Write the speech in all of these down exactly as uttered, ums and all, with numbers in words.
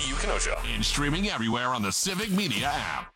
U Kenosha. And streaming everywhere on the Civic Media app.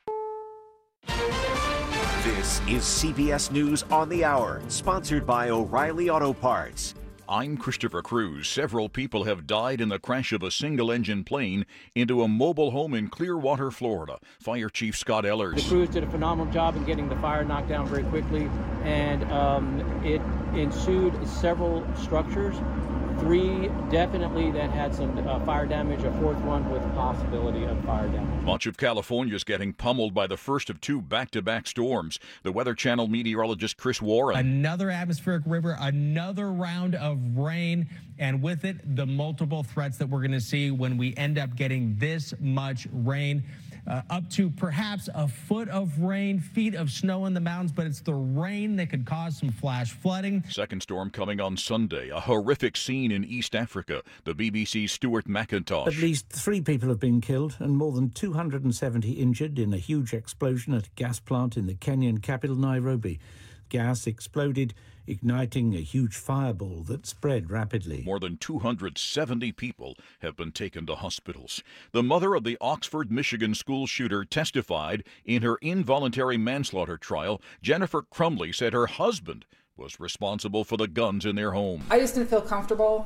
This is C B S News on the Hour, sponsored by O'Reilly Auto Parts. I'm Christopher Cruz. Several people have died in the crash of a single-engine plane into a mobile home in Clearwater, Florida. Fire Chief Scott Ellers. The crews did a phenomenal job in getting the fire knocked down very quickly, and um, it ensued several structures. Three definitely that had some uh, fire damage, a fourth one with possibility of fire damage. Much of California is getting pummeled by the first of two back-to-back storms. The Weather Channel meteorologist Chris Warren. Another atmospheric river, another round of rain, and with it, the multiple threats that we're going to see when we end up getting this much rain. Uh, up to perhaps a foot of rain, feet of snow in the mountains, but it's the rain that could cause some flash flooding. Second storm coming on Sunday. A horrific scene in East Africa. The B B C's Stuart McIntosh. At least three people have been killed and more than two hundred seventy injured in a huge explosion at a gas plant in the Kenyan capital, Nairobi. Gas exploded, igniting a huge fireball that spread rapidly. More than two hundred seventy people have been taken to hospitals. The mother of the Oxford, Michigan school shooter testified in her involuntary manslaughter trial. Jennifer Crumley said her husband was responsible for the guns in their home. I just didn't feel comfortable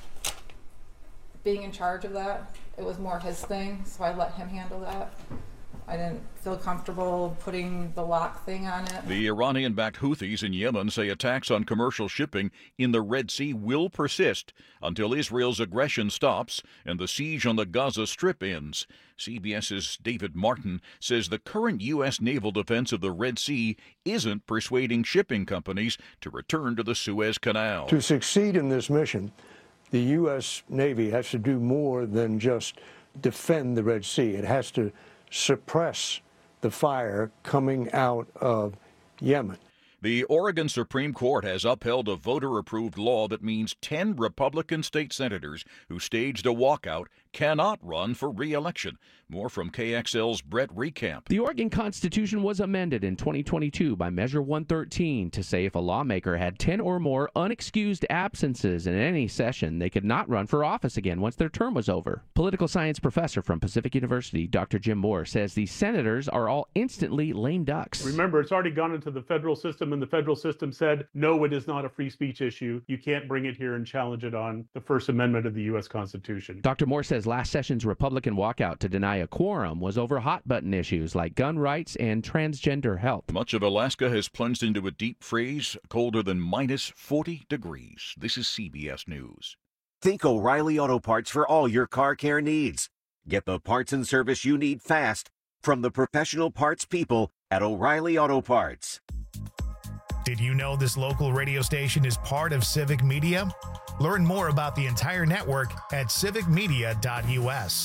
being in charge of that. It was more his thing, so I let him handle that. I didn't feel comfortable putting the lock thing on it. The Iranian-backed Houthis in Yemen say attacks on commercial shipping in the Red Sea will persist until Israel's aggression stops and the siege on the Gaza Strip ends. CBS's David Martin says the current U S naval defense of the Red Sea isn't persuading shipping companies to return to the Suez Canal. To succeed in this mission, the U S Navy has to do more than just defend the Red Sea. It has to suppress the fire coming out of Yemen. The Oregon Supreme Court has upheld a voter-approved law that means ten Republican state senators who staged a walkout cannot run for re-election. More from K X L's Brett Recamp. The Oregon Constitution was amended in twenty twenty-two by Measure one thirteen to say if a lawmaker had ten or more unexcused absences in any session, they could not run for office again once their term was over. Political science professor from Pacific University, Doctor Jim Moore, says these senators are all instantly lame ducks. Remember, it's already gone into the federal system, and the federal system said, no, it is not a free speech issue. You can't bring it here and challenge it on the First Amendment of the U S Constitution. Doctor Moore says last session's Republican walkout to deny a quorum was over hot-button issues like gun rights and transgender health. Much of Alaska has plunged into a deep freeze, colder than minus forty degrees. This is C B S News. Think O'Reilly Auto Parts for all your car care needs. Get the parts and service you need fast from the professional parts people at O'Reilly Auto Parts. Did you know this local radio station is part of Civic Media? Learn more about the entire network at civic media dot U S.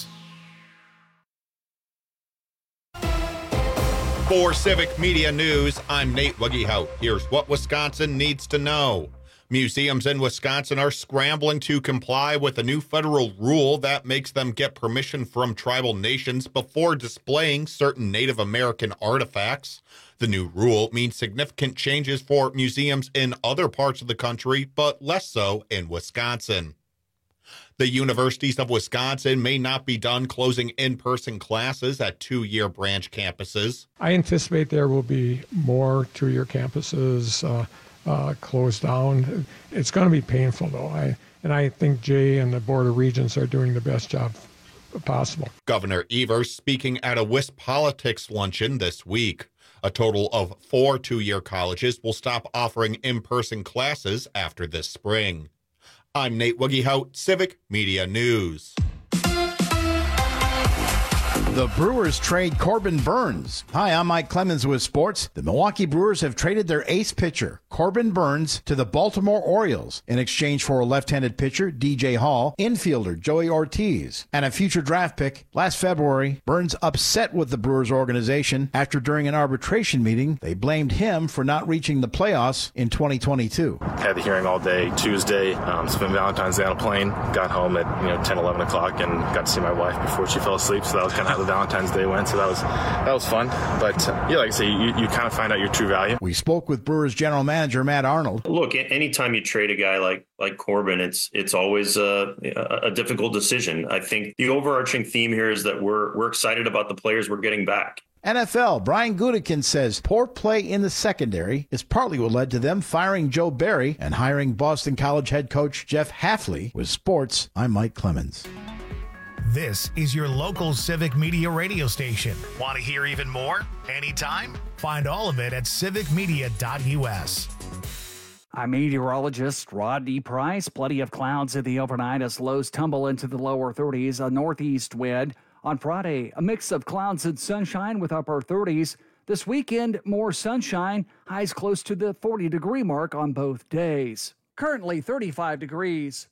For Civic Media News, I'm Nate Wuggehout. Here's what Wisconsin needs to know. Museums in Wisconsin are scrambling to comply with a new federal rule that makes them get permission from tribal nations before displaying certain Native American artifacts. The new rule means significant changes for museums in other parts of the country, but less so in Wisconsin. The universities of Wisconsin may not be done closing in-person classes at two-year branch campuses. I anticipate there will be more two-year campuses uh, uh, closed down. It's going to be painful, though, I, and I think Jay and the Board of Regents are doing the best job possible. Governor Evers speaking at a WisPolitics luncheon this week. A total of four two-year colleges will stop offering in-person classes after this spring. I'm Nate Wuggehout, Civic Media News. The Brewers trade Corbin Burnes. Hi, I'm Mike Clemens with sports. The Milwaukee Brewers have traded their ace pitcher, Corbin Burnes, to the Baltimore Orioles in exchange for a left-handed pitcher, D J Hall, infielder Joey Ortiz, and a future draft pick. Last February, Burnes upset with the Brewers organization after during an arbitration meeting, they blamed him for not reaching the playoffs in twenty twenty-two. Had the hearing all day Tuesday, um, spent Valentine's Day on a plane, got home at you know ten, eleven o'clock, and got to see my wife before she fell asleep, so that was kind of how the Valentine's Day went, so that was that was fun. But uh, yeah, like I say, you, you kind of find out your true value. We spoke with Brewers general manager Matt Arnold. Look, anytime you trade a guy like like Corbin, it's it's always a, a difficult decision. I think the overarching theme here is that we're we're excited about the players we're getting back. N F L, Brian Gutekunst says poor play in the secondary is partly what led to them firing Joe Barry and hiring Boston College head coach Jeff Hafley. With sports, I'm Mike Clemens. This is your local Civic Media radio station. Want to hear even more? Anytime? Find all of it at civic media dot u s. I'm meteorologist Rodney Price. Plenty of clouds in the overnight as lows tumble into the lower thirties. A northeast wind. On Friday, a mix of clouds and sunshine with upper thirties. This weekend, more sunshine, highs close to the forty degree mark on both days. Currently thirty-five degrees.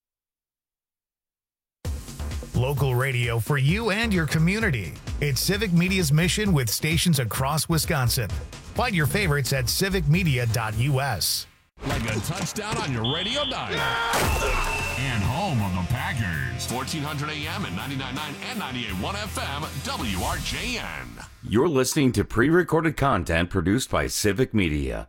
Local radio for you and your community. It's Civic Media's mission with stations across Wisconsin. Find your favorites at civic media dot u s. Like a touchdown on your radio dial. And home of the Packers. fourteen hundred A M and ninety-nine point nine and ninety-eight point one F M, W R J N. You're listening to pre-recorded content produced by Civic Media.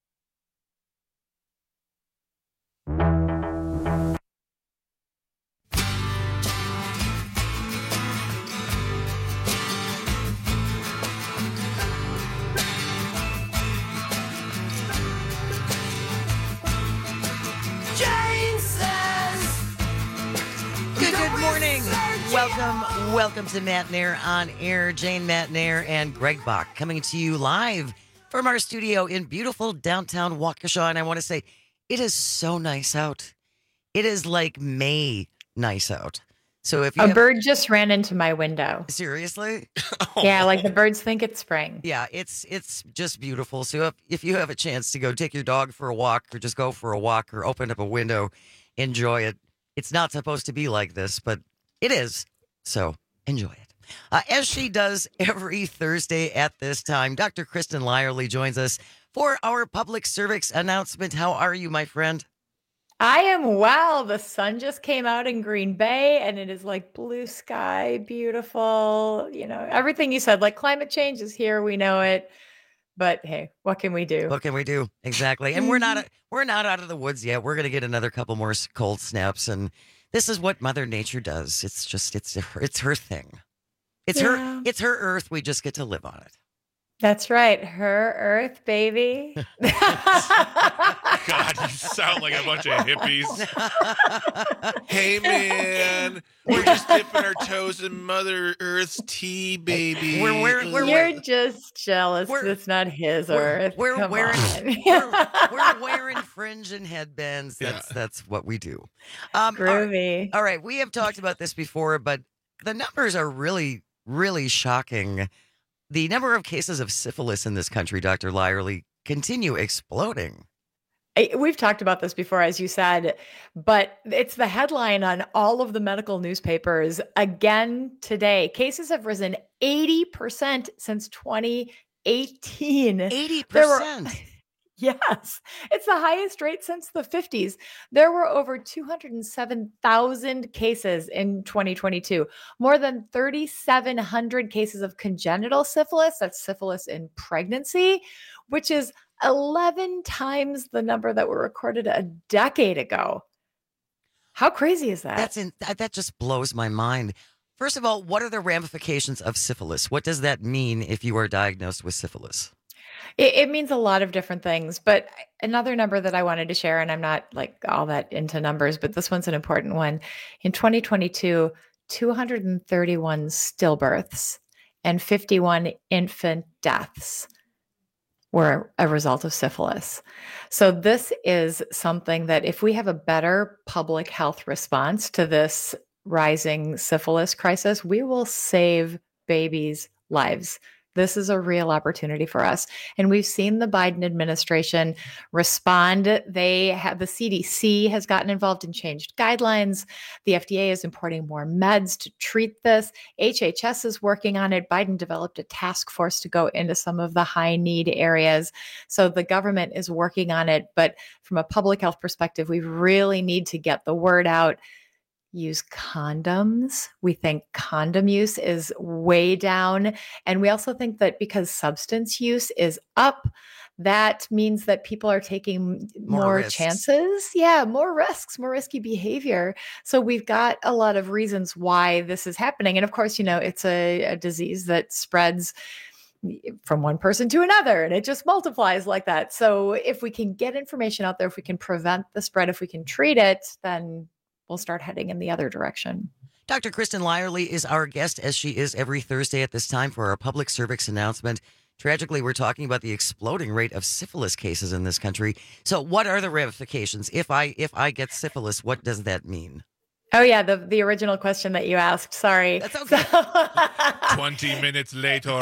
Welcome, welcome to Matt Nair on Air. Jane Matt Nair and Greg Bach coming to you live from our studio in beautiful downtown Waukesha. And I want to say, it is so nice out. It is like May nice out. So if you a have... bird just ran into my window. Seriously? Yeah, like the birds think it's spring. Yeah, it's it's just beautiful. So if, if you have a chance to go take your dog for a walk or just go for a walk or open up a window, enjoy it. It's not supposed to be like this, but it is. So enjoy it. Uh, as she does every Thursday at this time, Doctor Kristen Lyerly joins us for our public service announcement. How are you, my friend? I am well. The sun just came out in Green Bay and it is like blue sky, beautiful. You know, everything you said, like climate change is here. We know it. But hey, what can we do? What can we do? Exactly. And we're not we're not out of the woods yet. We're going to get another couple more cold snaps, and this is what Mother Nature does. It's just it's it's her thing. It's Yeah. her it's her earth. We just get to live on it. That's right. Her earth, baby. God, you sound like a bunch of hippies. Hey, man, we're just dipping our toes in Mother Earth's tea, baby. We're wearing. We're, You're just jealous. It's not his earth. We're Come wearing on. we're, we're wearing fringe and headbands. That's that's what we do. Um, Groovy. All right, we have talked about this before, but the numbers are really, really shocking. The number of cases of syphilis in this country, Doctor Lyerly, continue exploding. I- We've talked about this before, as you said, but it's the headline on all of the medical newspapers again today. Cases have risen eighty percent since twenty eighteen. eighty There were- percent. Yes, it's the highest rate since the fifties. There were over two hundred seven thousand cases in twenty twenty-two, more than three thousand seven hundred cases of congenital syphilis, that's syphilis in pregnancy, which is eleven times the number that were recorded a decade ago. How crazy is that? That's in, that, that just blows my mind. First of all, what are the ramifications of syphilis? What does that mean if you are diagnosed with syphilis? It, it means a lot of different things, but another number that I wanted to share, and I'm not like all that into numbers, but this one's an important one. In twenty twenty-two, two hundred thirty-one stillbirths and fifty-one infant deaths were a result of syphilis. So this is something that if we have a better public health response to this rising syphilis crisis, we will save babies' lives. This is a real opportunity for us. And we've seen the Biden administration respond. They have, the C D C has gotten involved and changed guidelines. The F D A is importing more meds to treat this. H H S is working on it. Biden developed a task force to go into some of the high need areas. So the government is working on it. But from a public health perspective, we really need to get the word out. use condoms. We think condom use is way down. And we also think that because substance use is up, that means that people are taking More more, risks. chances. Yeah, more risks, more risky behavior. So we've got a lot of reasons why this is happening. And of course, you know, it's a, a disease that spreads from one person to another, and it just multiplies like that. So if we can get information out there, if we can prevent the spread, if we can treat it, then we'll start heading in the other direction. Doctor Kristen Lyerly is our guest, as she is every Thursday at this time, for our public service announcement. Tragically, we're talking about the exploding rate of syphilis cases in this country. So what are the ramifications? If I if I get syphilis, what does that mean? Oh yeah, the the original question that you asked. Sorry. That's okay. twenty minutes later.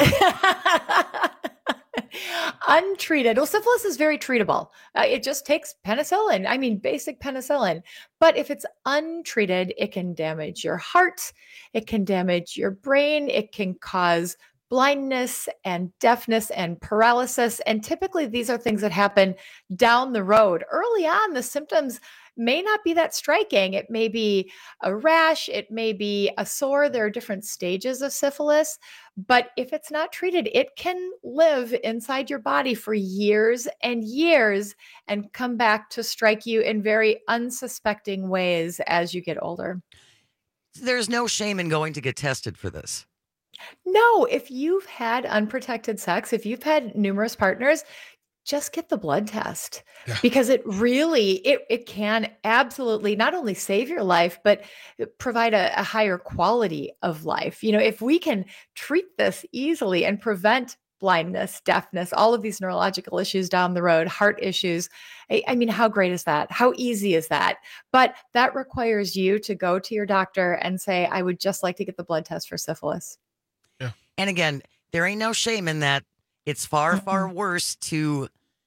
Untreated. Well, syphilis is very treatable. Uh, it just takes penicillin. I mean, basic penicillin. But if it's untreated, it can damage your heart. It can damage your brain. It can cause blindness and deafness and paralysis. And typically these are things that happen down the road. Early on, the symptoms may not be that striking. It may be a rash. It may be a sore. There are different stages of syphilis. But if it's not treated, it can live inside your body for years and years and come back to strike you in very unsuspecting ways as you get older. There's no shame in going to get tested for this. No, if you've had unprotected sex, if you've had numerous partners, just get the blood test Yeah. because it really, it, it can absolutely not only save your life, but provide a, a higher quality of life. You know, if we can treat this easily and prevent blindness, deafness, all of these neurological issues down the road, heart issues. I, I mean, how great is that? How easy is that? But that requires you to go to your doctor and say, I would just like to get the blood test for syphilis. And again, there ain't no shame in that. It's far, far worse to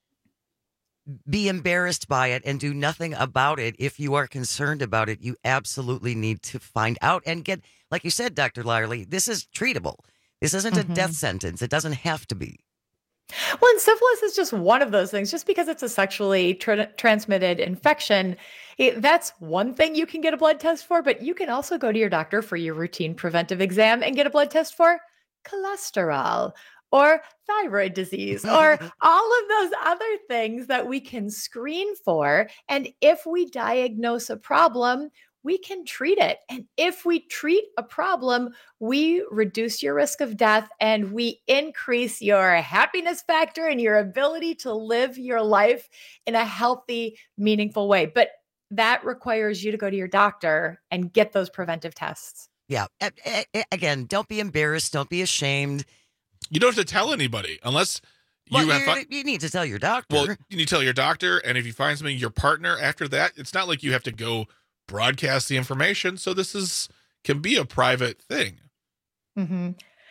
be embarrassed by it and do nothing about it. If you are concerned about it, you absolutely need to find out and get, like you said, Doctor Lyerly, this is treatable. This isn't Mhm. a death sentence. It doesn't have to be. Well, and syphilis is just one of those things. Just because it's a sexually tra- transmitted infection, it, that's one thing you can get a blood test for, but you can also go to your doctor for your routine preventive exam and get a blood test for cholesterol or thyroid disease or all of those other things that we can screen for. And if we diagnose a problem, we can treat it. And if we treat a problem, we reduce your risk of death and we increase your happiness factor and your ability to live your life in a healthy, meaningful way. But that requires you to go to your doctor and get those preventive tests. Yeah. A- a- Again, don't be embarrassed. Don't be ashamed. You don't have to tell anybody unless you Well, have. you're- fi- you need to tell your doctor. Well, you need to tell your doctor, and if you find something, your partner. After that, it's not like you have to go broadcast the information. So this is can be a private thing. Mm-hmm.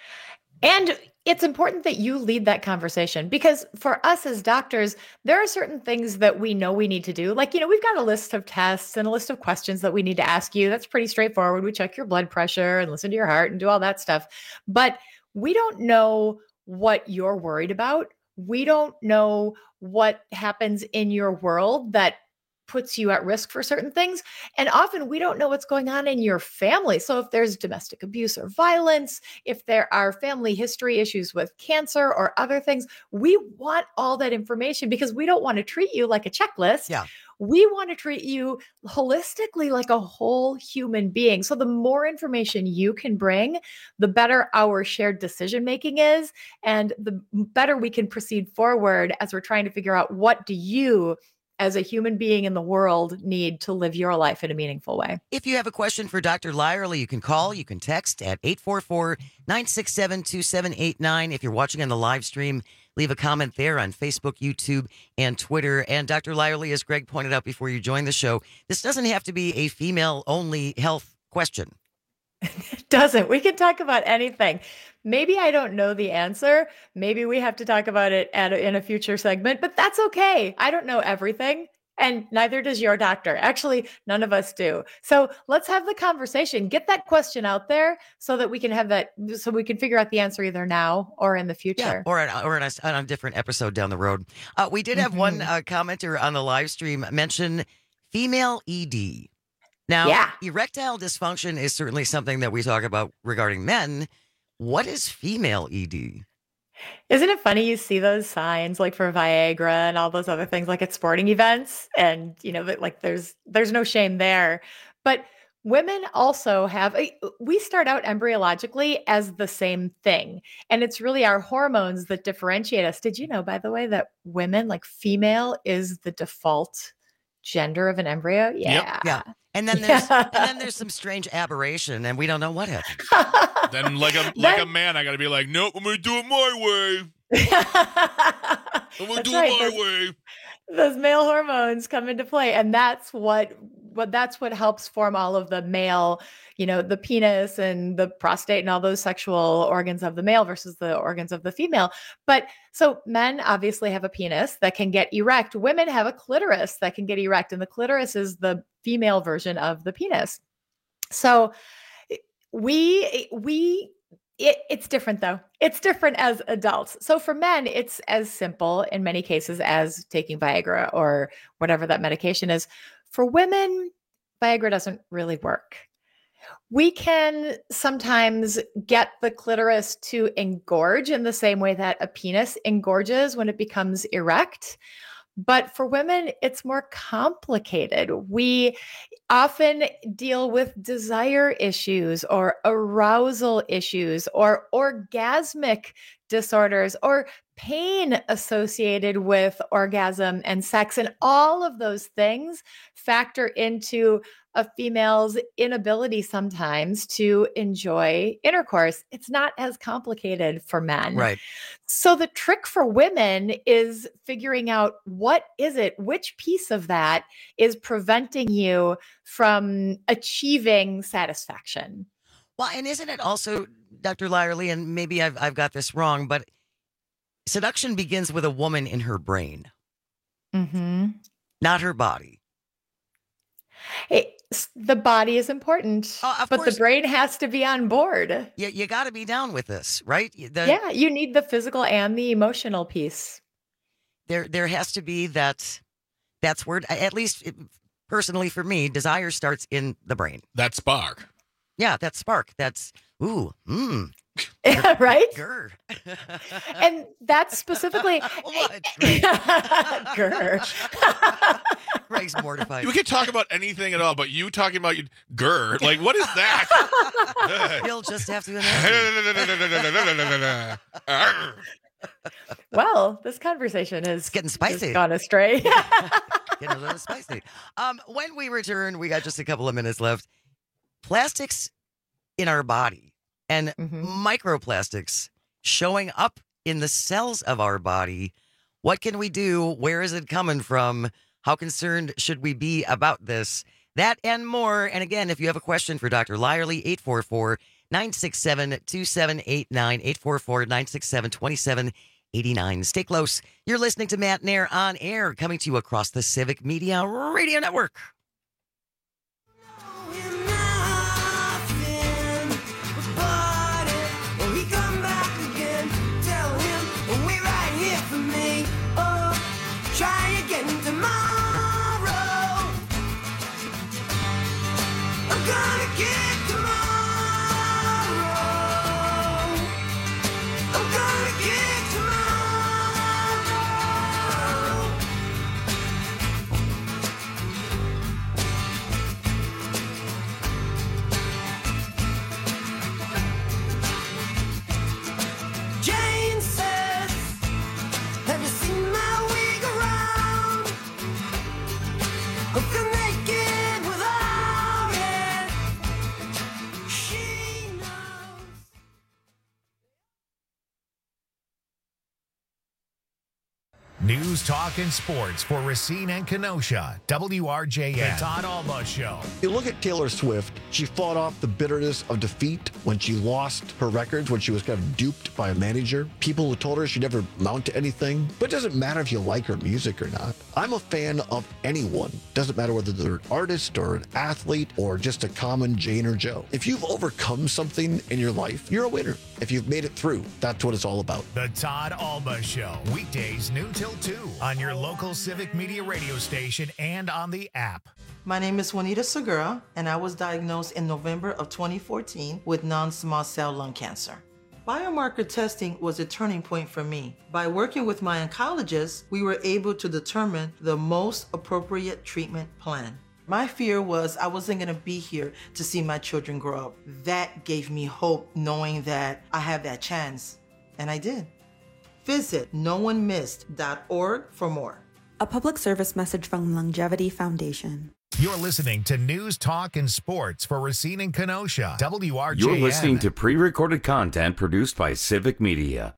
And it's important that you lead that conversation because for us as doctors, there are certain things that we know we need to do. Like, you know, we've got a list of tests and a list of questions that we need to ask you. That's pretty straightforward. We check your blood pressure and listen to your heart and do all that stuff. But we don't know what you're worried about. We don't know what happens in your world that puts you at risk for certain things. And often we don't know what's going on in your family. So if there's domestic abuse or violence, if there are family history issues with cancer or other things, we want all that information because we don't want to treat you like a checklist. Yeah. We want to treat you holistically like a whole human being. So the more information you can bring, the better our shared decision making is and the better we can proceed forward as we're trying to figure out what do you as a human being in the world need to live your life in a meaningful way. If you have a question for Doctor Lyerly, you can call, you can text at eight four four, nine six seven, two seven eight nine. If you're watching on the live stream, leave a comment there on Facebook, YouTube, and Twitter. And Doctor Lyerly, as Greg pointed out before you joined the show, this doesn't have to be a female-only health question. It doesn't. We can talk about anything. Maybe I don't know the answer. Maybe we have to talk about it at a, in a future segment, but that's okay. I don't know everything, and neither does your doctor. Actually, none of us do. So let's have the conversation. Get that question out there so that we can have that, so we can figure out the answer either now or in the future. Yeah, or, at, or in a, on a different episode down the road. Uh, we did have Mhm. one uh, commenter on the live stream mention female E D. Now, Yeah. erectile dysfunction is certainly something that we talk about regarding men. What is female E D? Isn't it funny you see those signs like for Viagra and all those other things like at sporting events, and you know that like there's there's no shame there. But women also have a- we start out embryologically as the same thing, and it's really our hormones that differentiate us. Did you know, by the way, that women, like female, is the default gender of an embryo? Yeah. Yeah. And then there's and then there's some strange aberration, and we don't know what happened. Then, like a like a man, I got to be like, nope, I'm gonna do it my way. I'm gonna That's do right, it my those- way. Those male hormones come into play, and that's what what that's what helps form all of the male, you know, the penis and the prostate and all those sexual organs of the male versus the organs of the female. But so men obviously have a penis that can get erect. Women have a clitoris that can get erect, and the clitoris is the female version of the penis. So we we it, it's different though. It's different as adults. So for men, it's as simple in many cases as taking Viagra or whatever that medication is. For women, Viagra doesn't really work. We can sometimes get the clitoris to engorge in the same way that a penis engorges when it becomes erect. But for women, it's more complicated. We often deal with desire issues or arousal issues or orgasmic disorders or pain associated with orgasm and sex. And all of those things factor into a female's inability sometimes to enjoy intercourse. It's not as complicated for men. Right. So the trick for women is figuring out what is it, which piece of that is preventing you from achieving satisfaction. Well, and isn't it also, Doctor Lyerly, and maybe I've I've got this wrong, but seduction begins with a woman in her brain, Mm-hmm. not her body. It, the body is important, of but course. the brain has to be on board. You, you got to be down with this, right? The- yeah, you need the physical and the emotional piece. There, there has to be that. That's where, at least it- personally for me, desire starts in the brain. That spark. Yeah, that spark. That's ooh, mmm. Yeah, right? Grr. And that's specifically what? Grr. Greg's mortified. We could talk about anything at all, but you talking about you, grr. Like, what is that? You'll just have to. Well, this conversation is getting spicy. Gone astray. Getting a little spicy. Um, when we return, we got just a couple of minutes left. Plastics in our body and microplastics showing up in the cells of our body. What can we do? Where is it coming from? How concerned should we be about this? That and more. And again, if you have a question for Doctor Lyerly, eight four four, nine six seven, two seven eight nine, eight four four, nine six seven, two seven eight nine. Stay close. You're listening to Matt Nair on air, coming to you across the Civic Media Radio Network. Try again tomorrow. I'm gonna get tomorrow. I'm gonna get tomorrow. Jane says, have you seen my wig around? I feel naked without it. She knows. News, talk, and sports for Racine and Kenosha. W R J N. The Todd Alba Show. You look at Taylor Swift, she fought off the bitterness of defeat when she lost her records, when she was kind of duped by a manager. People who told her she'd never amount to anything. But it doesn't matter if you like her music or not. I'm a fan of anyone. Doesn't matter whether they're an artist or an athlete or just a common Jane or Joe. If you've overcome something in your life, you're a winner. If you've made it through, that's what it's all about. The Todd Alba Show. Weekdays noon till two on your local Civic Media radio station and on the app. My name is Juanita Segura, and I was diagnosed in November of twenty fourteen with non-small cell lung cancer. Biomarker testing was a turning point for me. By working with my oncologist, we were able to determine the most appropriate treatment plan. My fear was I wasn't gonna be here to see my children grow up. That gave me hope, knowing that I have that chance, and I did. Visit no one missed dot org for more. A public service message from Longevity Foundation. You're listening to News, Talk, and Sports for Racine and Kenosha. W R J N. You're listening to pre-recorded content produced by Civic Media.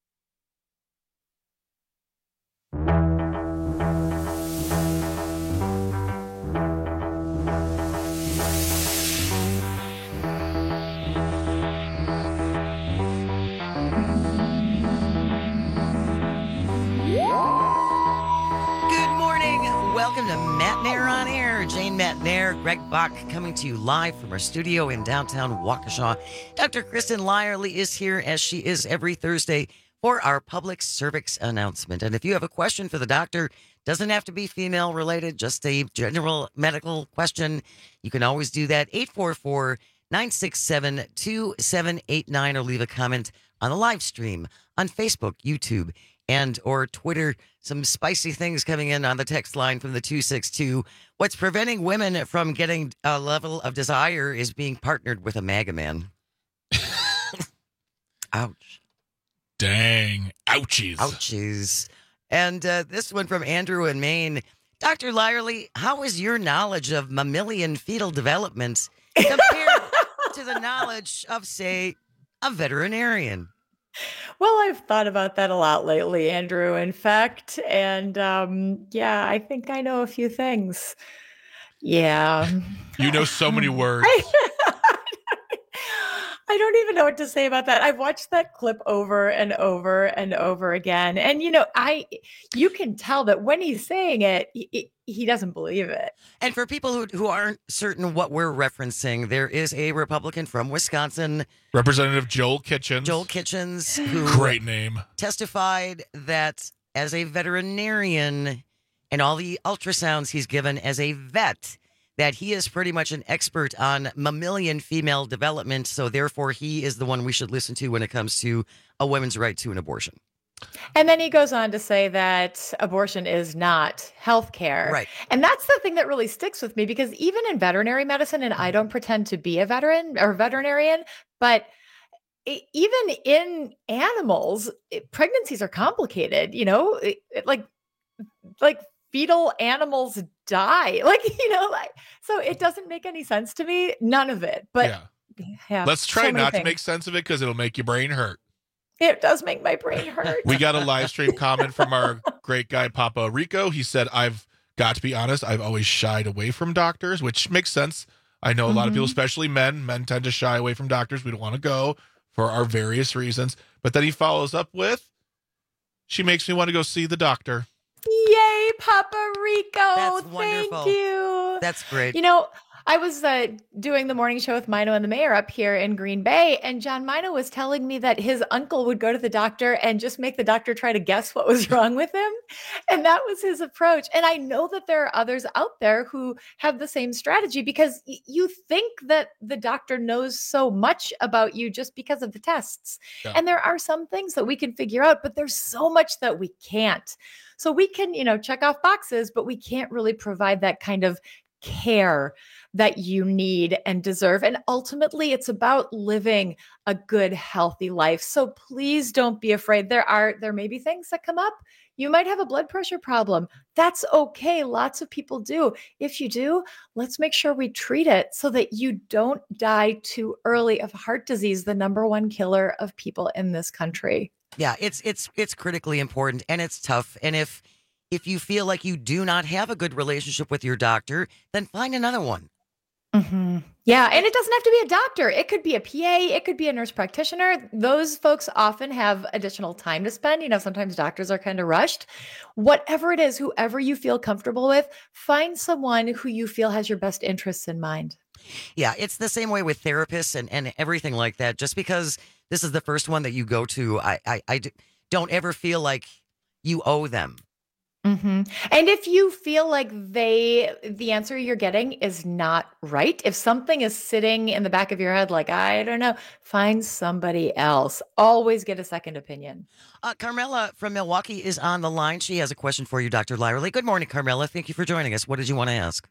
Welcome to Matt Nair on Air. Jane Matt Nair, Greg Bach coming to you live from our studio in downtown Waukesha. Doctor Kristen Lyerly is here, as she is every Thursday, for our public service announcement. And if you have a question for the doctor, doesn't have to be female related, just a general medical question, you can always do that. eight four four, nine six seven, two seven eight nine, or leave a comment on the live stream on Facebook, YouTube, and or Twitter. Some spicy things coming in on the text line from the two six two. What's preventing women from getting a level of desire is being partnered with a MAGA man. Ouch. Dang. Ouchies. Ouchies. And uh, this one from Andrew in Maine. Doctor Lyerly, how is your knowledge of mammalian fetal development compared to the knowledge of, say, a veterinarian? Well, I've thought about that a lot lately, Andrew, in fact. And um, yeah, I think I know a few things. Yeah. You know so many words. I don't even know what to say about that. I've watched that clip over and over and over again. And, you know, I, you can tell that when he's saying it, he, he doesn't believe it. And for people who, who aren't certain what we're referencing, there is a Republican from Wisconsin, Representative Joel Kitchens. Joel Kitchens, who Great name. testified that as a veterinarian and all the ultrasounds he's given as a vet, that he is pretty much an expert on mammalian female development, so therefore he is the one we should listen to when it comes to a woman's right to an abortion. And then he goes on to say that abortion is not health care. Right. And that's the thing that really sticks with me, because even in veterinary medicine, and I don't pretend to be a veteran or veterinarian, but e- even in animals, it, pregnancies are complicated, you know, it, it, like, like fetal animals die, like, you know, like, so it doesn't make any sense to me. None of it. But yeah, yeah let's try so many not things. to make sense of it, because it'll make your brain hurt. It does make my brain hurt. We got a live stream comment from our great guy, Papa Rico. He said, I've got to be honest, I've always shied away from doctors, which makes sense. I know a lot of people, Mhm. especially men, men tend to shy away from doctors. We don't want to go for our various reasons. But then he follows up with, she makes me want to go see the doctor. Yay, Papa Rico. That's Thank wonderful. you. That's great. You know, I was uh, doing the morning show with Mino and the mayor up here in Green Bay, and John Mino was telling me that his uncle would go to the doctor and just make the doctor try to guess what was wrong with him. And that was his approach. And I know that there are others out there who have the same strategy, because y- you think that the doctor knows so much about you just because of the tests. Yeah. And there are some things that we can figure out, but there's so much that we can't. So we can, you know, check off boxes, but we can't really provide that kind of care that you need and deserve. And ultimately, it's about living a good, healthy life. So please don't be afraid. There are, there may be things that come up. You might have a blood pressure problem. That's okay. Lots of people do. If you do, let's make sure we treat it so that you don't die too early of heart disease, the number one killer of people in this country. Yeah, it's it's it's critically important, and it's tough. And if if you feel like you do not have a good relationship with your doctor, then find another one. Mm-hmm. Yeah. And it doesn't have to be a doctor. It could be a P A. It could be a nurse practitioner. Those folks often have additional time to spend. You know, sometimes doctors are kind of rushed. Whatever it is, whoever you feel comfortable with, find someone who you feel has your best interests in mind. Yeah, it's the same way with therapists and, and everything like that. Just because this is the first one that you go to, I, I, I d- don't ever feel like you owe them. hmm And if you feel like they, the answer you're getting is not right, if something is sitting in the back of your head, like, I don't know, find somebody else. Always get a second opinion. Uh, Carmela from Milwaukee is on the line. She has a question for you, Doctor Lyerly. Good morning, Carmela. Thank you for joining us. What did you want to ask?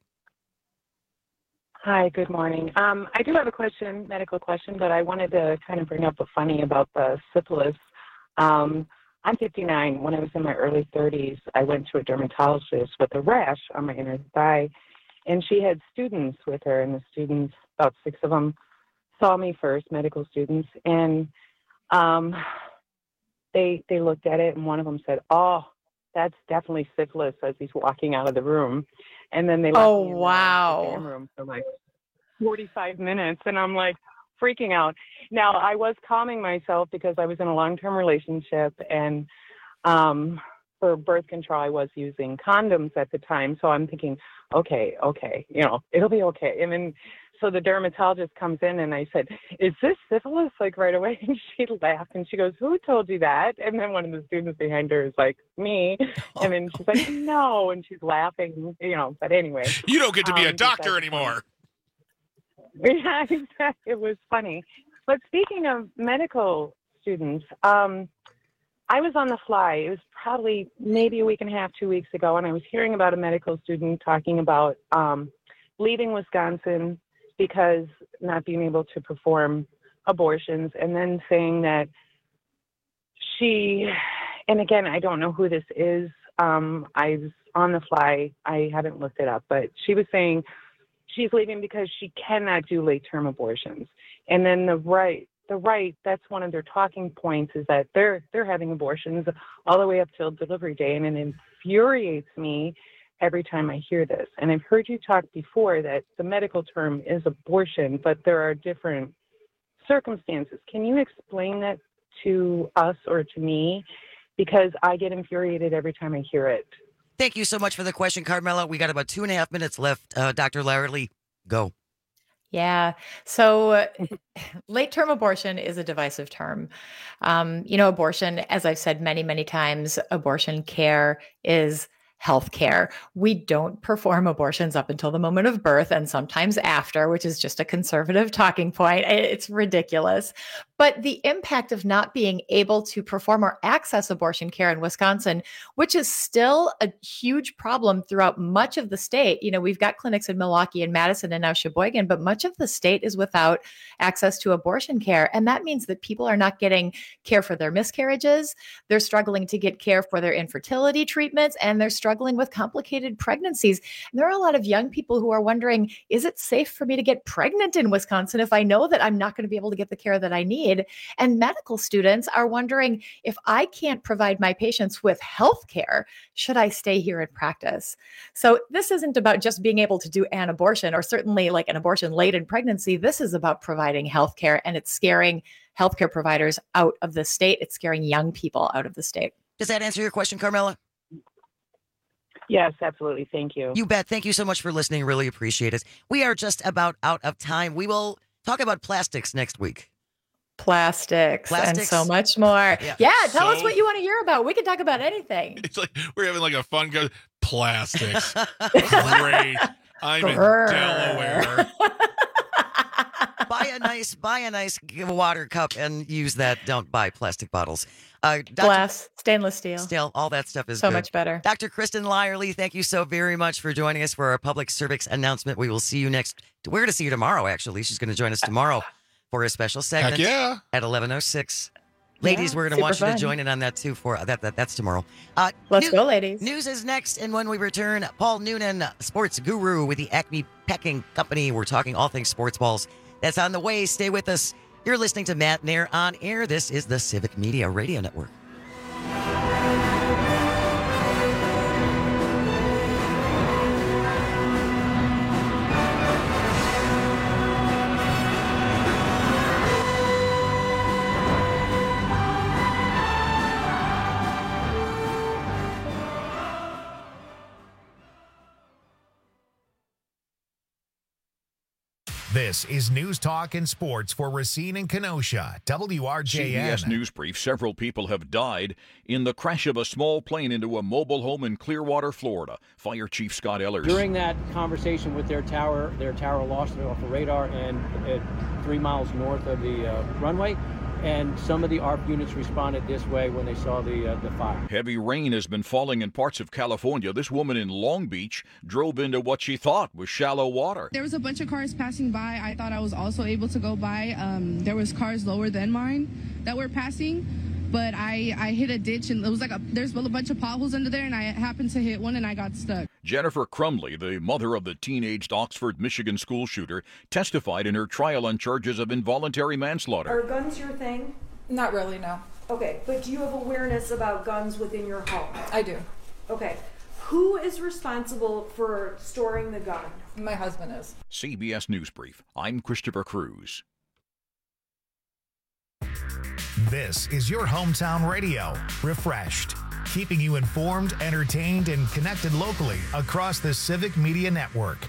Hi, good morning. Um, I do have a question, medical question, but I wanted to kind of bring up a funny about the syphilis. Um, I'm fifty-nine. When I was in my early thirties, I went to a dermatologist with a rash on my inner thigh, and she had students with her, and the students, about six of them, saw me first, medical students, and um, they they looked at it, and one of them said, "Oh, that's definitely syphilis," as he's walking out of the room. And then they left Oh, me in the wow. exam room for like forty-five minutes, and I'm like freaking out. Now, I was calming myself because I was in a long-term relationship, and um, for birth control, I was using condoms at the time. So I'm thinking, okay, okay, you know, it'll be okay. And then, so the dermatologist comes in, and I said, "Is this syphilis?" Like right away. And she laughed, and she goes, "Who told you that?" And then one of the students behind her is like, "Me." And then she's like, "No." And she's laughing, you know, but anyway. You don't get to be a Um, doctor that's anymore. Yeah, exactly. It was funny. But speaking of medical students, um, I was on the fly. It was probably maybe a week and a half, two weeks ago, and I was hearing about a medical student talking about um, leaving Wisconsin because not being able to perform abortions, and then saying that she, and again, I don't know who this is. Um, I was on the fly. I haven't looked it up, but she was saying she's leaving because she cannot do late-term abortions. And then the right, the right, that's one of their talking points, is that they're they're having abortions all the way up till delivery day, and it infuriates me every time I hear this. And I've heard you talk before that the medical term is abortion, but there are different circumstances. Can you explain that to us or to me? Because I get infuriated every time I hear it. Thank you so much for the question, Carmela. We got about two and a half minutes left. Uh, Doctor Lyerly, go. Yeah. So uh, late term abortion is a divisive term. Um, you know, abortion, as I've said many, many times, abortion care is health care. We don't perform abortions up until the moment of birth and sometimes after, which is just a conservative talking point. It's ridiculous. But the impact of not being able to perform or access abortion care in Wisconsin, which is still a huge problem throughout much of the state. You know, we've got clinics in Milwaukee and Madison and now Sheboygan, but much of the state is without access to abortion care. And that means that people are not getting care for their miscarriages. They're struggling to get care for their infertility treatments, and they're struggling with complicated pregnancies. And there are a lot of young people who are wondering, is it safe for me to get pregnant in Wisconsin if I know that I'm not going to be able to get the care that I need? And medical students are wondering, if I can't provide my patients with health care, should I stay here and practice? So this isn't about just being able to do an abortion, or certainly like an abortion late in pregnancy. This is about providing health care, and it's scaring healthcare providers out of the state. It's scaring young people out of the state. Does that answer your question, Carmela? Yes, absolutely. Thank you. You bet. Thank you so much for listening. Really appreciate it. We are just about out of time. We will talk about plastics next week. Plastics, Plastics. and so much more. Yeah. Yeah, tell So- us what you want to hear about. We can talk about anything. It's like we're having like a fun go. Plastics. Great. I'm in Grr. Delaware. buy a nice, buy a nice water cup and use that. Don't buy plastic bottles. Uh, Doctor Glass, stainless steel. Steel, all that stuff is So good. much better. Doctor Kristen Lyerly, thank you so very much for joining us for our public cervix announcement. We will see you next. We're going to see you tomorrow, actually. She's going to join us tomorrow for a special segment. Heck yeah. At eleven oh six. Ladies, Yeah, we're going to want super you fun. to join in on that too. For that, that that's tomorrow. Uh, Let's new- go, ladies. News is next, and when we return, Paul Noonan, sports guru with the Acme Packing Company. We're talking all things sports balls. That's on the way. Stay with us. You're listening to Matt Nair on air. This is the Civic Media Radio Network. This is News Talk and Sports for Racine and Kenosha, W R J N. C B S News Brief. Several people have died in the crash of a small plane into a mobile home in Clearwater, Florida. Fire Chief Scott Ellers. During that conversation with their tower, their tower lost it off the radar and at three miles north of the uh, runway. And some of the A R P units responded this way when they saw the uh, the fire. Heavy rain has been falling in parts of California. This woman in Long Beach drove into what she thought was shallow water. There was a bunch of cars passing by. I thought I was also able to go by. Um, there was cars lower than mine that were passing, but I, I hit a ditch, and it was like a, there's a bunch of potholes under there, and I happened to hit one, and I got stuck. Jennifer Crumley, the mother of the teenaged Oxford, Michigan school shooter, testified in her trial on charges of involuntary manslaughter. Are guns your thing? Not really, no. Okay, but do you have awareness about guns within your home? I do. Okay. Who is responsible for storing the gun? My husband is. C B S News Brief. I'm Christopher Cruz. This is your hometown radio, Refreshed, keeping you informed, entertained, and connected locally across the Civic Media Network.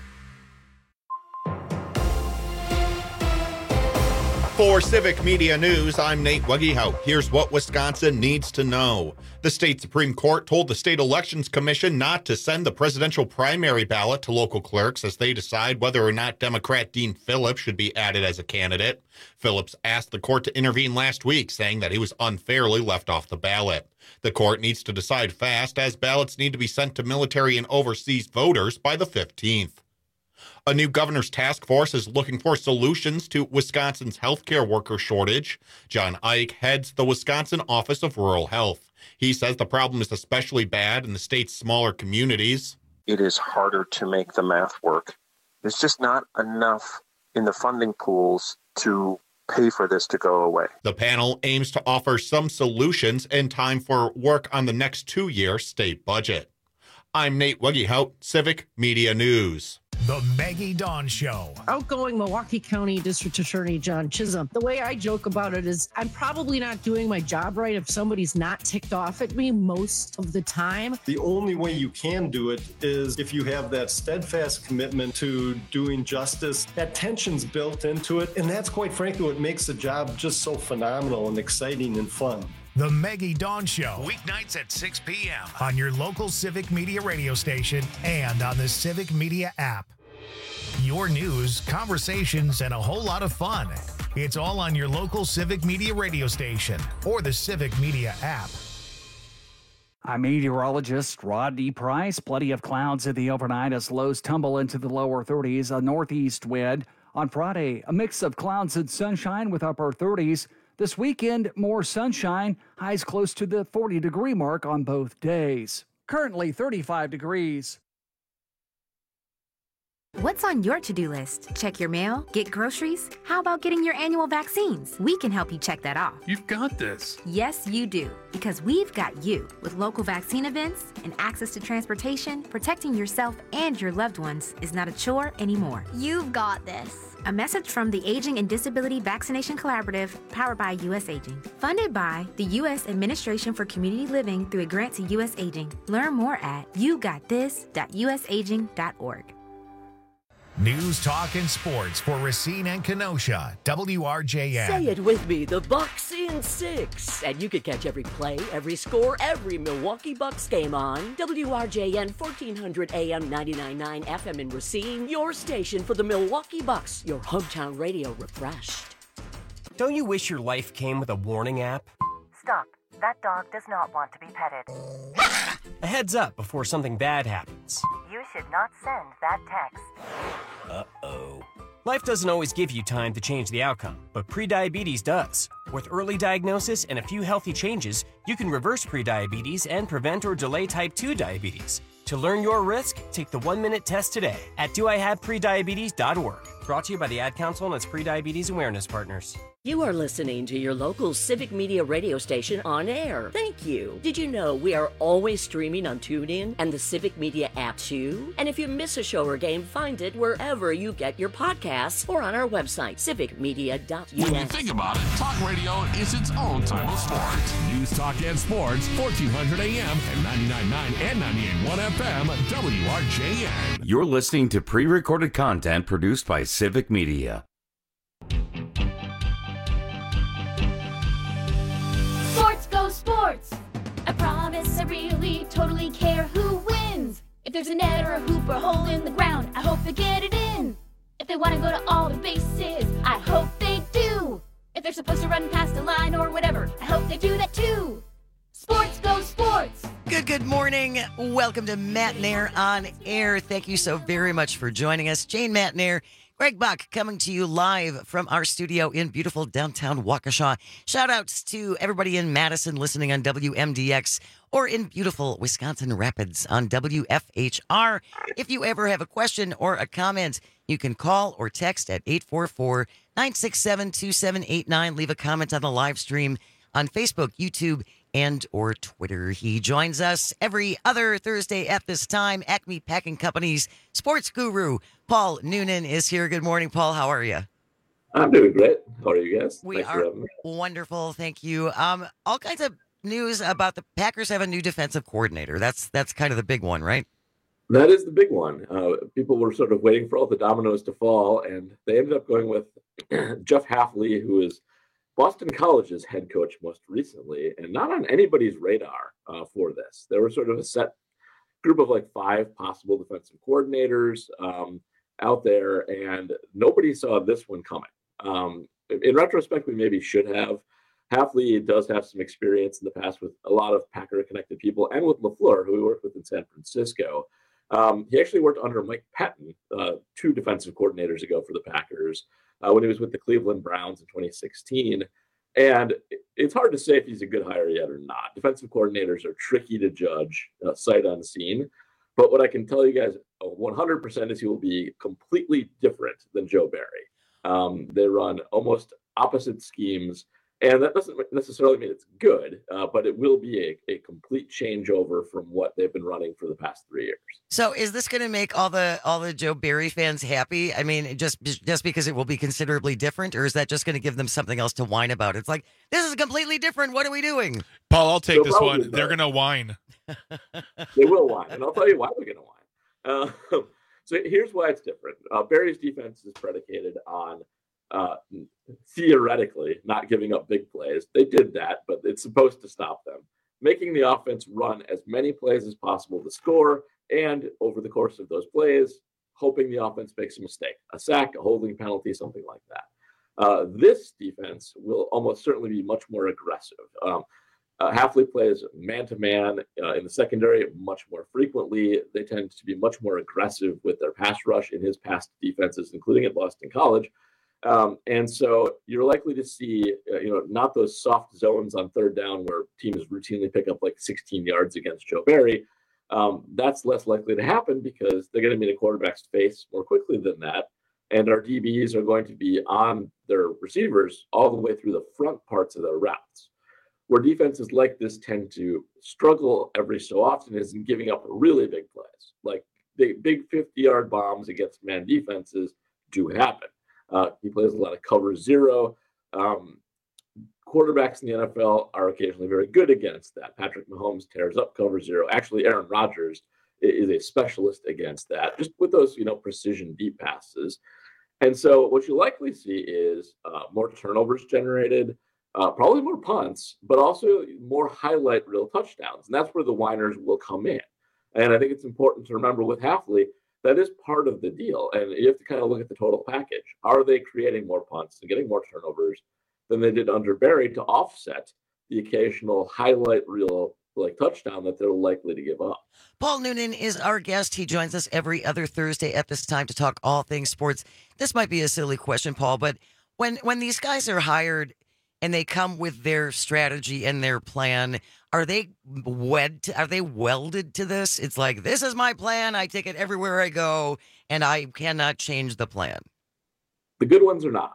For Civic Media News, I'm Nate Wuggyhout. Here's what Wisconsin needs to know. The state Supreme Court told the State Elections Commission not to send the presidential primary ballot to local clerks as they decide whether or not Democrat Dean Phillips should be added as a candidate. Phillips asked the court to intervene last week, saying that he was unfairly left off the ballot. The court needs to decide fast, as ballots need to be sent to military and overseas voters by the fifteenth. A new governor's task force is looking for solutions to Wisconsin's healthcare worker shortage. John Ike heads the Wisconsin Office of Rural Health. He says the problem is especially bad in the state's smaller communities. It is harder to make the math work. There's just not enough in the funding pools to pay for this to go away. The panel aims to offer some solutions in time for work on the next two-year state budget. I'm Nate Wuggyhout, Civic Media News. The Maggie Dawn Show. Outgoing Milwaukee County District Attorney John Chisholm. The way I joke about it is I'm probably not doing my job right if somebody's not ticked off at me most of the time. The only way you can do it is if you have that steadfast commitment to doing justice. That tension's built into it, and that's quite frankly what makes the job just so phenomenal and exciting and fun. The Maggie Dawn Show, weeknights at six p.m. on your local Civic Media radio station and on the Civic Media app. Your news, conversations, and a whole lot of fun. It's all on your local Civic Media radio station or the Civic Media app. I'm meteorologist Rodney Price. Plenty of clouds in the overnight as lows tumble into the lower thirties. A northeast wind. On Friday, a mix of clouds and sunshine with upper thirties. This weekend, more sunshine, highs close to the forty degree mark on both days. Currently thirty-five degrees. What's on your to-do list? Check your mail? Get groceries? How about getting your annual vaccines? We can help you check that off. You've got this. Yes, you do. Because we've got you. With local vaccine events and access to transportation, protecting yourself and your loved ones is not a chore anymore. You've got this. A message from the Aging and Disability Vaccination Collaborative, powered by U S Aging. Funded by the U S Administration for Community Living through a grant to U S Aging. Learn more at you got this dot u s aging dot org. News, talk, and sports for Racine and Kenosha, W R J N. Say it with me, the Bucks in six. And you can catch every play, every score, every Milwaukee Bucks game on W R J N fourteen hundred A M ninety-nine point nine F M in Racine, your station for the Milwaukee Bucks, your hometown radio refreshed. Don't you wish your life came with a warning app? Stop. That dog does not want to be petted. A heads up before something bad happens. You should not send that text. Uh-oh. Life doesn't always give you time to change the outcome, but prediabetes does. With early diagnosis and a few healthy changes, you can reverse prediabetes and prevent or delay type two diabetes. To learn your risk, take the one-minute test today at do I have prediabetes dot org. Brought to you by the Ad Council and its prediabetes awareness partners. You are listening to your local Civic Media radio station on air. Thank you. Did you know we are always streaming on TuneIn and the Civic Media app too? And if you miss a show or game, find it wherever you get your podcasts or on our website, civic media dot U S. When you think about it, talk radio is its own type of sport. News, talk, and sports, fourteen hundred A M and ninety-nine point nine and ninety-eight point one F M, W R J N. You're listening to pre-recorded content produced by Civic Media. Sports go sports! I promise I really totally care who wins. If there's a net or a hoop or a hole in the ground, I hope they get it in. If they want to go to all the bases, I hope they do. If they're supposed to run past a line or whatever, I hope they do that too. Sports go sports! Good, good morning. Welcome to Matt Nair on Air. Thank you so very much for joining us. Jane Matt Nair, Greg Buck coming to you live from our studio in beautiful downtown Waukesha. Shout outs to everybody in Madison listening on W M D X or in beautiful Wisconsin Rapids on W F H R. If you ever have a question or a comment, you can call or text at eight four four, nine six seven, two seven eight nine. Leave a comment on the live stream on Facebook, YouTube, and or Twitter. He joins us every other Thursday at this time. Acme Packing Company's sports guru, Paul Noonan, is here. Good morning, Paul. How are you? I'm doing great. How are you guys? We Thanks for are having me. wonderful. Thank you. Um, all kinds of news about the Packers have a new defensive coordinator. That's that's kind of the big one, right? That is the big one. Uh, people were sort of waiting for all the dominoes to fall, and they ended up going with Jeff Hafley, who is Boston College's head coach most recently, and not on anybody's radar uh, for this. There was sort of a set group of like five possible defensive coordinators um, out there, and nobody saw this one coming. Um, in retrospect, we maybe should have. Hafley does have some experience in the past with a lot of Packer-connected people, and with LaFleur, who we worked with in San Francisco. Um, he actually worked under Mike Patton, uh, two defensive coordinators ago for the Packers, uh, when he was with the Cleveland Browns in twenty sixteen. And it's hard to say if he's a good hire yet or not. Defensive coordinators are tricky to judge uh, sight unseen. But what I can tell you guys one hundred percent is he will be completely different than Joe Barry. Um, they run almost opposite schemes. And that doesn't necessarily mean it's good, uh, but it will be a, a complete changeover from what they've been running for the past three years. So is this going to make all the all the Joe Barry fans happy? I mean, just just because it will be considerably different, or is that just going to give them something else to whine about? It's like, this is completely different. What are we doing? Paul, I'll take So this one. probably They're both. going to whine. They will whine, and I'll tell you why they're going to whine. Uh, so here's why it's different. Uh, Barry's defense is predicated on uh, theoretically not giving up big plays. They did that, but it's supposed to stop them. Making the offense run as many plays as possible to score, and over the course of those plays, hoping the offense makes a mistake, a sack, a holding penalty, something like that. Uh, this defense will almost certainly be much more aggressive. Um, uh, Hafley plays man-to-man uh, in the secondary much more frequently. They tend to be much more aggressive with their pass rush in his past defenses, including at Boston College. Um, and so you're likely to see, uh, you know, not those soft zones on third down where teams routinely pick up like sixteen yards against Joe Barry. Um, that's less likely to happen because they're going to meet a quarterback's face more quickly than that. And our D Bs are going to be on their receivers all the way through the front parts of their routes. Where defenses like this tend to struggle every so often is in giving up really big plays. Like big, big fifty-yard bombs against man defenses do happen. Uh, he plays a lot of cover zero. Um, quarterbacks in the N F L are occasionally very good against that. Patrick Mahomes tears up cover zero. Actually, Aaron Rodgers is a specialist against that, just with those, you know, precision deep passes. And so what you likely see is uh, more turnovers generated, uh, probably more punts, but also more highlight reel touchdowns. And that's where the whiners will come in. And I think it's important to remember with Hafley, that is part of the deal. And you have to kind of look at the total package. Are they creating more punts and getting more turnovers than they did under Barry to offset the occasional highlight reel like touchdown that they're likely to give up? Paul Noonan is our guest. He joins us every other Thursday at this time to talk all things sports. This might be a silly question, Paul, but when when these guys are hired and they come with their strategy and their plan, are they wed? To, are they welded to this? It's like, this is my plan. I take it everywhere I go, and I cannot change the plan. The good ones are not.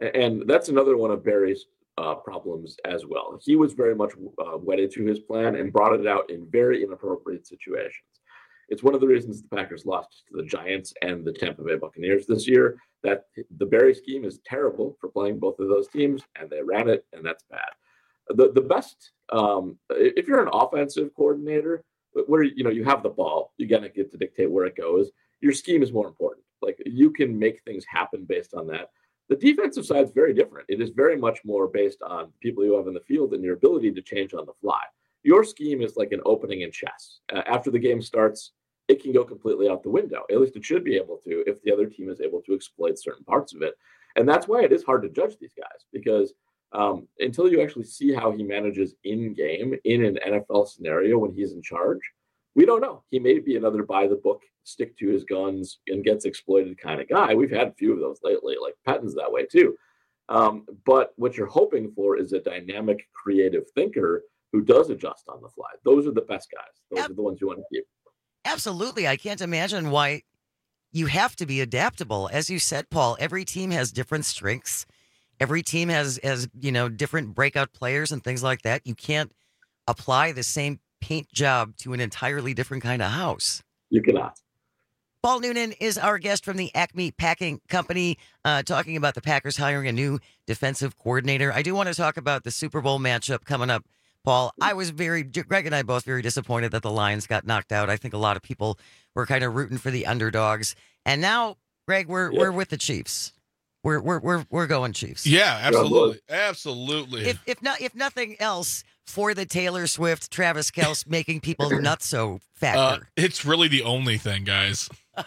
And that's another one of Barry's uh, problems as well. He was very much uh, wedded to his plan and brought it out in very inappropriate situations. It's one of the reasons the Packers lost to the Giants and the Tampa Bay Buccaneers this year, that the Barry scheme is terrible for playing both of those teams, and they ran it, and that's bad. The the best, um, if you're an offensive coordinator, where you know you have the ball, you gotta get to dictate where it goes. Your scheme is more important. Like, you can make things happen based on that. The defensive side is very different. It is very much more based on people you have in the field and your ability to change on the fly. Your scheme is like an opening in chess. Uh, after the game starts, it can go completely out the window. At least it should be able to if the other team is able to exploit certain parts of it. And that's why it is hard to judge these guys, because um, until you actually see how he manages in-game in an N F L scenario when he's in charge, we don't know. He may be another by-the-book, stick to his guns and gets exploited kind of guy. We've had a few of those lately, like Pettine's that way too. Um, but what you're hoping for is a dynamic, creative thinker who does adjust on the fly. Those are the best guys. Those yep. are the ones you want to keep. Absolutely. I can't imagine why you have to be adaptable. As you said, Paul, every team has different strengths. Every team has, has, you know, different breakout players and things like that. You can't apply the same paint job to an entirely different kind of house. You cannot. Paul Noonan is our guest from the Acme Packing Company, uh, talking about the Packers hiring a new defensive coordinator. I do want to talk about the Super Bowl matchup coming up. Paul, I was very, Greg and I both very disappointed that the Lions got knocked out. I think a lot of people were kind of rooting for the underdogs. And now, Greg, we're yeah. we're with the Chiefs. We're we're we're we're going Chiefs. Yeah, absolutely, absolutely. If if not if nothing else, for the Taylor Swift, Travis Kelce making people nutso factor. Uh, it's really the only thing, guys.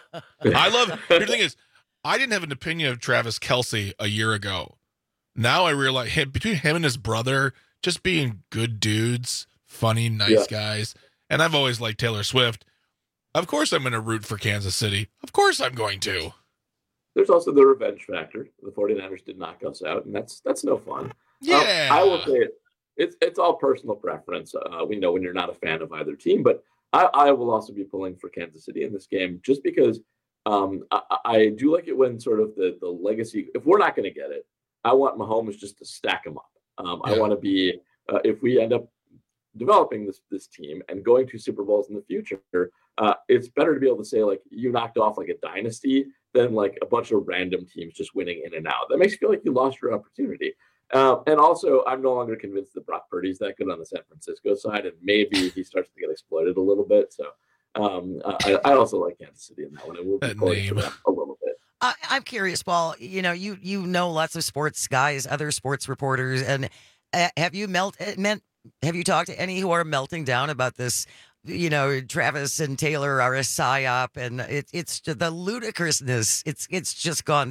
I love. The thing is, I didn't have an opinion of Travis Kelce a year ago. Now I realize him, between him and his brother, just being good dudes, funny, nice yeah. guys. And I've always liked Taylor Swift. Of course I'm going to root for Kansas City. Of course I'm going to. There's also the revenge factor. The 49ers did knock us out, and that's that's no fun. Yeah. Um, I will say it, it's, it's all personal preference. Uh, we know when you're not a fan of either team, but I, I will also be pulling for Kansas City in this game just because um, I, I do like it when sort of the, the legacy, if we're not going to get it, I want Mahomes just to stack them up. Um, yeah. I want to be, uh, if we end up developing this this team and going to Super Bowls in the future, uh, it's better to be able to say, like, you knocked off like a dynasty than like a bunch of random teams just winning in and out. That makes you feel like you lost your opportunity. Uh, and also, I'm no longer convinced that Brock Purdy's that good on the San Francisco side, and maybe he starts to get exploited a little bit. So um, I, I also like Kansas City in that one, and we'll be pulling for them a little bit. I, I'm curious, Paul. You know, you you know lots of sports guys, other sports reporters, and uh, have you melt meant have you talked to any who are melting down about this? You know, Travis and Taylor are a psyop, and it, it's the ludicrousness. It's it's just gone.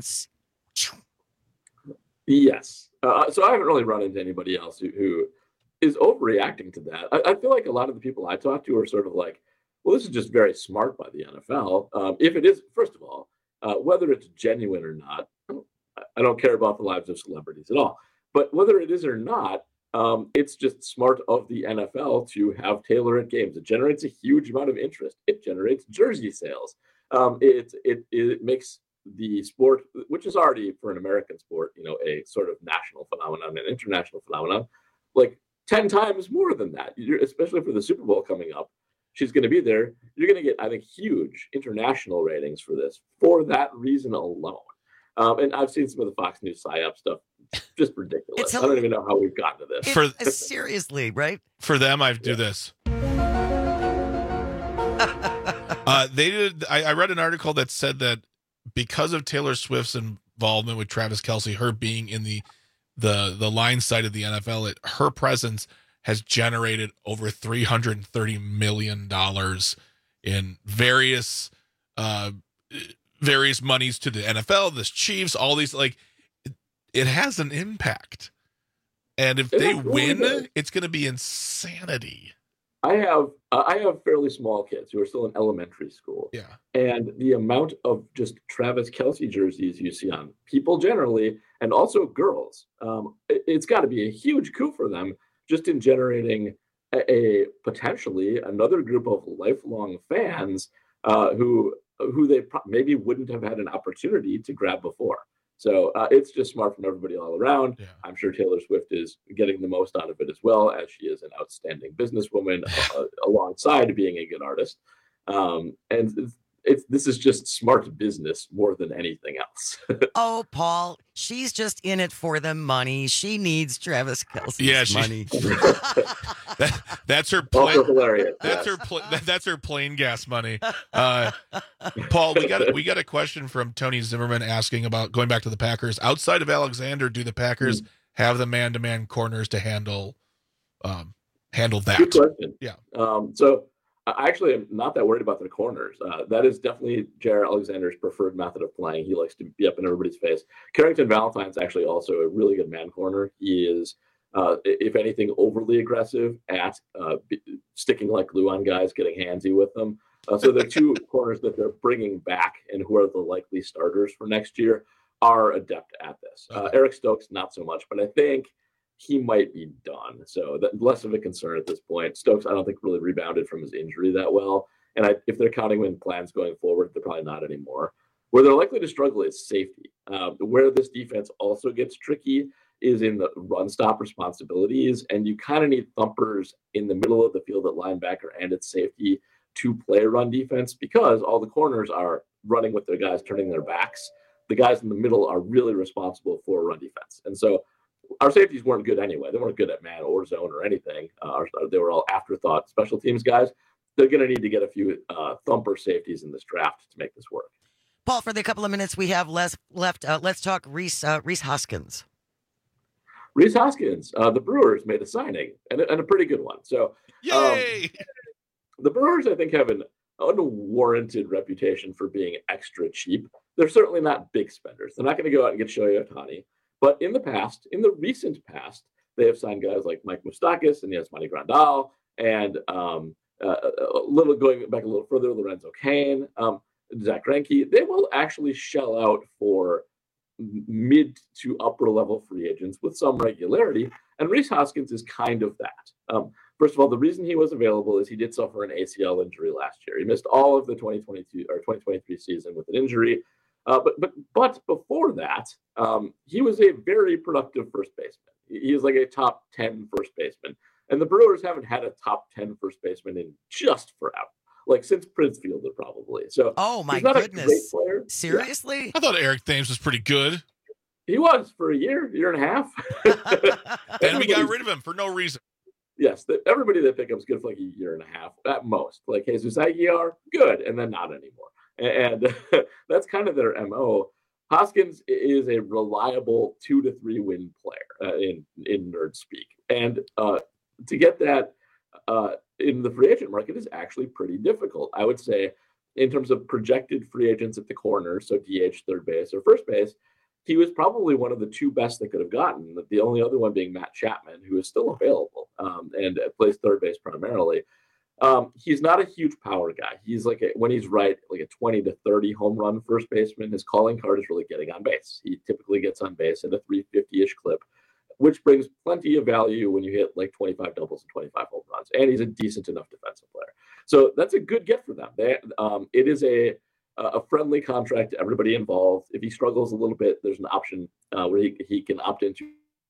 Yes. Uh, so I haven't really run into anybody else who, who is overreacting to that. I, I feel like a lot of the people I talk to are sort of like, well, this is just very smart by the N F L. Um, if it is, first of all, uh, whether it's genuine or not, I don't care about the lives of celebrities at all. But whether it is or not, um, it's just smart of the N F L to have Taylor at games. It generates a huge amount of interest. It generates jersey sales. Um, it, it it makes the sport, which is already for an American sport, you know, a sort of national phenomenon, an international phenomenon, like ten times more than that. You're, especially for the Super Bowl coming up, she's going to be there. You're going to get, I think, huge international ratings for this for that reason alone. Um, and I've seen some of the Fox News psyop stuff. Just ridiculous. It's I don't even know how we've gotten to this. For, seriously, right? For them, I do yeah. this. uh, they did. I, I read an article that said that because of Taylor Swift's involvement with Travis Kelce, her being in the the the line side of the N F L, it, her presence has generated over three hundred thirty million dollars in various uh, various monies to the N F L, the Chiefs, all these, like, it, it has an impact. And if it they win, really it's going to be insanity. I have uh, I have fairly small kids who are still in elementary school. Yeah. And the amount of just Travis Kelce jerseys you see on people generally, and also girls, um, it, it's got to be a huge coup for them just in generating a, a potentially another group of lifelong fans uh, who who they pro- maybe wouldn't have had an opportunity to grab before. So uh, it's just smart from everybody all around. Yeah. I'm sure Taylor Swift is getting the most out of it as well, as she is an outstanding businesswoman uh, alongside being a good artist. Um, and it's, it's this is just smart business more than anything else. Oh, Paul, she's just in it for the money. She needs Travis Kelce's yeah, she, money. that, that's her plane. Also hilarious. That's yes. her. Pl- that, that's her plane gas money. Uh, Paul, we got we got a question from Tony Zimmerman asking about going back to the Packers. Outside of Alexander, do the Packers mm. have the man-to-man corners to handle um, handle that? Good question. Yeah. Um, so. I actually am not that worried about the corners. Uh, that is definitely Jaire Alexander's preferred method of playing. He likes to be up in everybody's face. Carrington Valentine's actually also a really good man corner. He is, uh, if anything, overly aggressive at uh, b- sticking like glue on guys, getting handsy with them. Uh, so the two corners that they're bringing back and who are the likely starters for next year are adept at this. Uh, Eric Stokes, not so much, but I think he might be done. So that less of a concern at this point. Stokes, I don't think really rebounded from his injury that well. And I, if they're counting win plans going forward, they're probably not anymore. Where they're likely to struggle is safety. Um, where this defense also gets tricky is in the run stop responsibilities. And you kind of need thumpers in the middle of the field at linebacker and at safety to play run defense, because all the corners are running with their guys turning their backs. The guys in the middle are really responsible for run defense. And so our safeties weren't good anyway. They weren't good at man or zone or anything. Uh, they were all afterthought special teams guys. They're going to need to get a few uh, thumper safeties in this draft to make this work. Paul, for the couple of minutes we have less left, uh, let's talk Rhys uh, Rhys Hoskins. Rhys Hoskins, uh, the Brewers made a signing, and, and a pretty good one. So, yay! Um, the Brewers, I think, have an unwarranted reputation for being extra cheap. They're certainly not big spenders. They're not going to go out and get Shohei Ohtani. But in the past, in the recent past, they have signed guys like Mike Moustakas and Yasmani Grandal, and um, uh, a little going back a little further, Lorenzo Cain, um, Zach Greinke. They will actually shell out for mid to upper level free agents with some regularity, and Rhys Hoskins is kind of that. Um, first of all, the reason he was available is he did suffer an A C L injury last year. He missed all of the twenty twenty-two or twenty twenty-three season with an injury. Uh, but but but before that, um, he was a very productive first baseman. He is like a top ten first baseman. And the Brewers haven't had a top ten first baseman in just forever. Like since Prince Fielder, probably. So oh my he's not goodness. A great player. Seriously? Yeah. I thought Eric Thames was pretty good. He was for a year, year and a half. Then we got rid of him for no reason. Yes, the, everybody that pick up is good for like a year and a half at most. Like Jesus Aguilar, good, and then not anymore. And that's kind of their M O. Hoskins is a reliable two to three win player uh, in in nerd speak, and uh, to get that uh, in the free agent market is actually pretty difficult. I would say, in terms of projected free agents at the corner, so D H, third base, or first base, he was probably one of the two best they could have gotten. The only other one being Matt Chapman, who is still available um, and plays third base primarily. Um, he's not a huge power guy. He's like, a, when he's right, like a twenty to thirty home run first baseman. His calling card is really getting on base. He typically gets on base at a three fifty-ish clip, which brings plenty of value when you hit like twenty-five doubles and twenty-five home runs. And he's a decent enough defensive player. So that's a good get for them. They, um, it is a a friendly contract to everybody involved. If he struggles a little bit, there's an option uh, where he, he can opt into.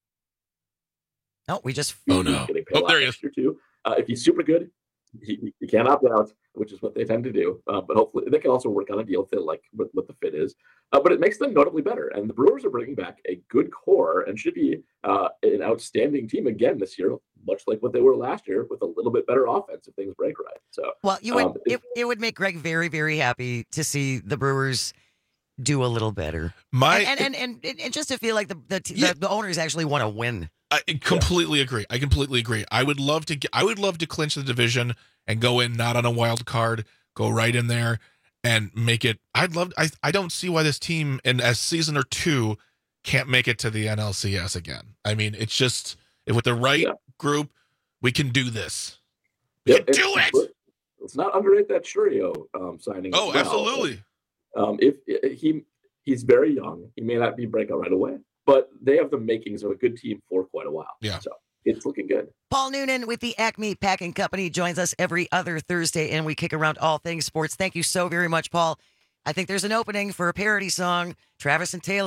No, we just. Oh, no. Oh, there he is. Too. Uh, if he's super good, He, he can't opt out, which is what they tend to do. Uh, but hopefully they can also work on a deal if they like what, what the fit is. Uh, but it makes them notably better. And the Brewers are bringing back a good core and should be uh, an outstanding team again this year, much like what they were last year, with a little bit better offense if things break right. So, well, you would um, it, it would make Greg very, very happy to see the Brewers do a little better. My and and and, and, and just to feel like the the, yeah. the, the owners actually want to win. I completely yeah. agree. I completely agree. I would love to get, I would love to clinch the division and go in not on a wild card, go right in there and make it. I'd love. I I don't see why this team in a season or two can't make it to the N L C S again. I mean, it's just if with the right yeah. group, we can do this. We yeah, can do it. Let's not underrate that Churio um, signing. Oh, well. absolutely. Um, if, if he he's very young, he may not be breakout right away, but they have the makings of a good team for quite a while. Yeah. So it's looking good. Paul Noonan with the Acme Packing Company joins us every other Thursday, and we kick around all things sports. Thank you so very much, Paul. I think there's an opening for a parody song. Travis and Taylor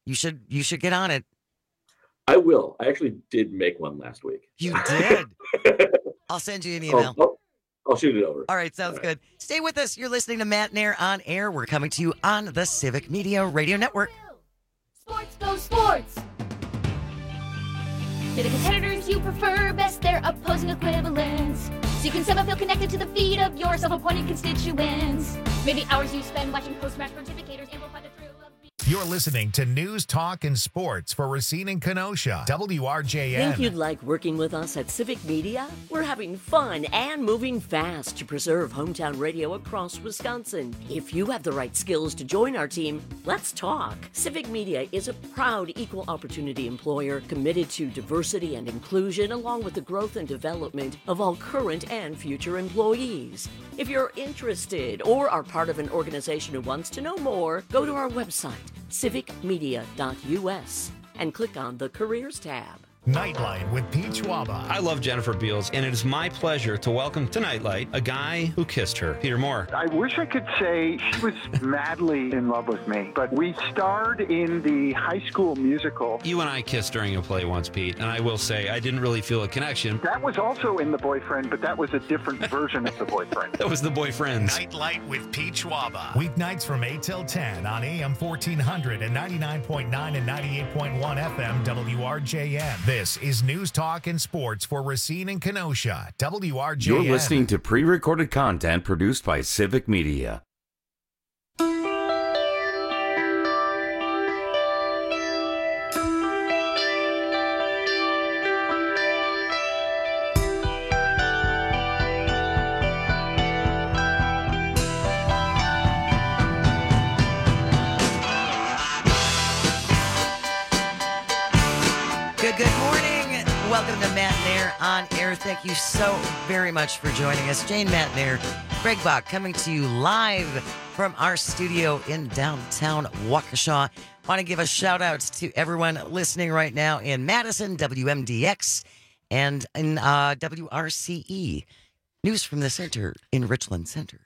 You should you should get on it. I will. I actually did make one last week. You did? I'll send you an email. Oh, oh, I'll shoot it over. All right, sounds All right. good. Stay with us. You're listening to Matt Nair on Air. We're coming to you on the Civic Media Radio Network. Sports go sports. They're the competitors you prefer best, their opposing equivalents. So you can somehow feel connected to the feet of your self-appointed constituents. Maybe hours you spend watching post-match pontificators amplify the thrill of You're listening to News, Talk, and Sports for Racine and Kenosha. W R J N. Think you'd like working with us at Civic Media? We're having fun and moving fast to preserve hometown radio across Wisconsin. If you have the right skills to join our team, let's talk. Civic Media is a proud equal opportunity employer committed to diversity and inclusion, along with the growth and development of all current and future employees. If you're interested or are part of an organization who wants to know more, go to our website, civic media dot u s, and click on the Careers tab. Nightlight with Pete Schwaba. I love Jennifer Beals, and it is my pleasure to welcome to Nightlight a guy who kissed her, Peter Moore. I wish I could say she was madly in love with me, but we starred in the High School Musical. You and I kissed during a play once, Pete, and I will say I didn't really feel a connection. That was also in The Boyfriend, but that was a different version of The Boyfriend. That was The Boyfriends. Nightlight with Pete Schwaba. Weeknights from eight till ten on A M fourteen hundred and ninety-nine point nine and ninety-eight point one F M W R J N. This is News, Talk, and Sports for Racine and Kenosha. W R J N. You're listening to pre-recorded content produced by Civic Media. Good, good morning. Welcome to Matt Nair on Air. Thank you so very much for joining us. Jane Matt Nair, Greg Bach coming to you live from our studio in downtown Waukesha. Want to give a shout out to everyone listening right now in Madison, W M D X, and in uh, W R C E. News from the center in Richland Center.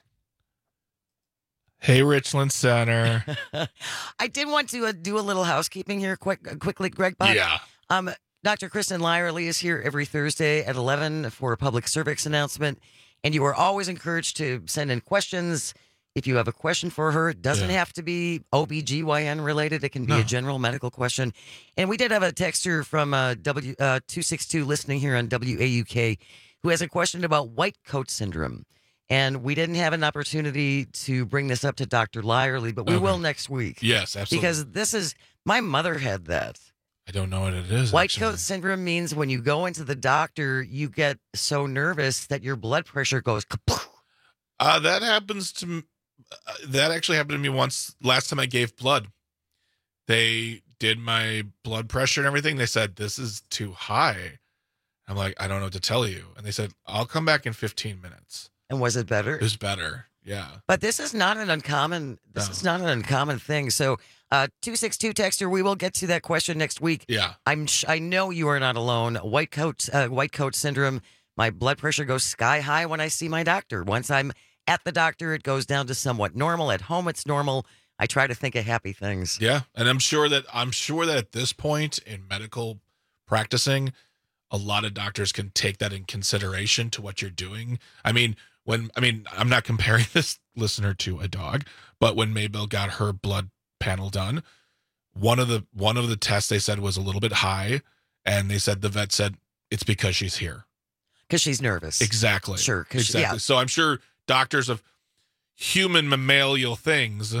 Hey, Richland Center. I did want to uh, do a little housekeeping here quick, uh, quickly, Greg Bach. Yeah. Um, Doctor Kristen Lyerly is here every Thursday at eleven for a public service announcement, and you are always encouraged to send in questions. If you have a question for her, it doesn't Yeah. have to be O B G Y N related. It can be No. a general medical question. And we did have a texter from uh, W uh, two six two listening here on W A U K who has a question about white coat syndrome. And we didn't have an opportunity to bring this up to Doctor Lyerly, but we Okay. will next week. Yes, absolutely. Because this is, my mother had that. I don't know what it is. White actually. coat syndrome means when you go into the doctor, you get so nervous that your blood pressure goes kapoof. Uh, that happens to m- uh, that actually happened to me once. Last time I gave blood, they did my blood pressure and everything. They said this is too high. I'm like, I don't know what to tell you. And they said I'll come back in fifteen minutes. And was it better? It was better. Yeah. But this is not an uncommon. This No. is not an uncommon thing. So, uh, two six two texter, we will get to that question next week. Yeah. I'm. sh- I know you are not alone. White coat. Uh, white coat syndrome. My blood pressure goes sky high when I see my doctor. Once I'm at the doctor, it goes down to somewhat normal. At home, it's normal. I try to think of happy things. Yeah, and I'm sure that I'm sure that at this point in medical practicing, a lot of doctors can take that in consideration to what you're doing. I mean, when I mean, I'm not comparing this listener to a dog, but when Maybell got her blood panel done, one of the one of the tests they said was a little bit high, and they said the vet said it's because she's here. Because she's nervous. Exactly. Sure. Because Exactly. yeah. So I'm sure doctors of human mammalial things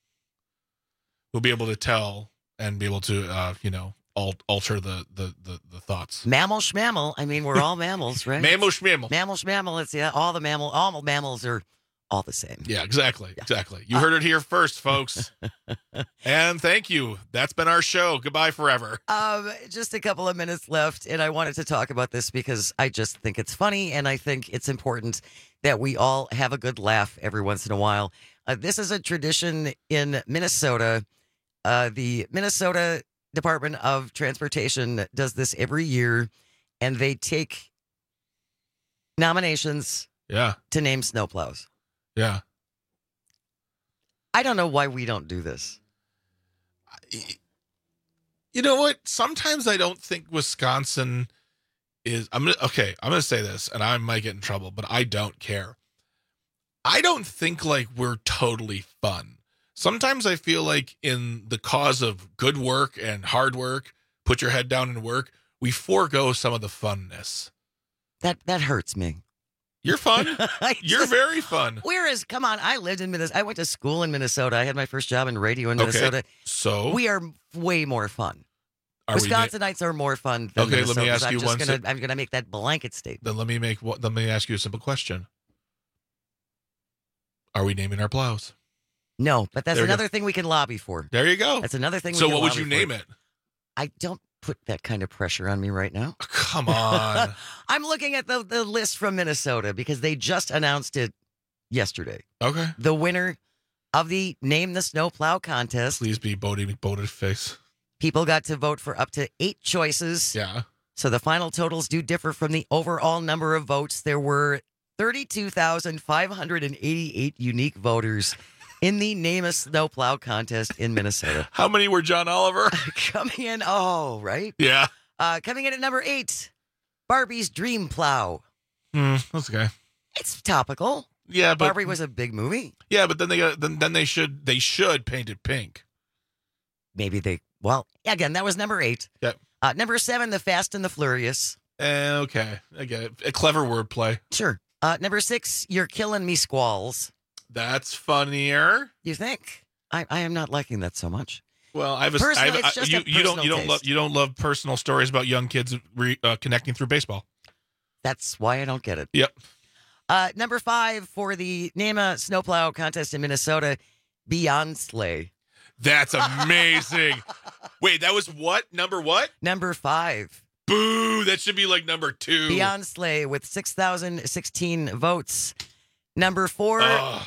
will be able to tell and be able to, uh, you know, al- alter the, the, the, the thoughts. Mammal schmammal. I mean, we're all mammals, right? Mammal schmammal. Mammal schmammal. It's yeah. All the mammal. All mammals are all the same. Yeah, exactly. Exactly. You heard it here first, folks. And thank you. That's been our show. Goodbye forever. Um, just a couple of minutes left, and I wanted to talk about this because I just think it's funny, and I think it's important that we all have a good laugh every once in a while. Uh, this is a tradition in Minnesota. Uh, the Minnesota Department of Transportation does this every year, and they take nominations Yeah. to name snowplows. Yeah. I don't know why we don't do this. You know what? Sometimes I don't think Wisconsin is. I'm gonna okay. I'm gonna say this, and I might get in trouble, but I don't care. I don't think like we're totally fun. Sometimes I feel like in the cause of good work and hard work, put your head down and work, we forego some of the funness. That that hurts me. You're fun. You're just, very fun. Whereas, come on, I lived in Minnesota. I went to school in Minnesota. I had my first job in radio in Okay, Minnesota. so we are way more fun. Are we na- Wisconsinites are more fun than Okay, let me Minnesotans. ask I'm you just one Gonna, si- I'm going to make that blanket statement. Then let me make what. Let me ask you a simple question. Are we naming our plows? No, but that's There we go. another thing we can lobby for. There you go. That's another thing. So we can what would lobby you for. name it? I don't put that kind of pressure on me right now. Come on. I'm looking at the, the list from Minnesota because they just announced it yesterday. Okay. The winner of the Name the Snowplow contest. Please be Bodie McBoated face. People got to vote for up to eight choices. Yeah. So the final totals do differ from the overall number of votes. There were thirty-two thousand five hundred eighty-eight unique voters in the Name a Snowplow contest in Minnesota. How many were John Oliver? Coming in, oh, right? Yeah. Uh, coming in at number eight, Barbie's Dream Plow. Hmm, that's okay. It's topical. Yeah, but Barbie was a big movie. Yeah, but then they got then, then they should they should paint it pink. Maybe they, well, again, that was number eight. Yep. Uh, number seven, The Fast and the Furious. Eh, okay, I get it. A clever wordplay. Sure. Uh, number six, You're Killing Me Squalls. That's funnier. You think? I, I am not liking that so much. Well, I have a, Personal- I have a it's just you, a you don't personal you don't taste. love you don't love personal stories about young kids re, uh, connecting through baseball. That's why I don't get it. Yep. Uh, number five for the Name a Snowplow contest in Minnesota, Beyond Sleigh. That's amazing. Wait, that was what? Number what? Number five. Boo! That should be like number two. Beyond Sleigh with six thousand sixteen votes. Number four, Ugh.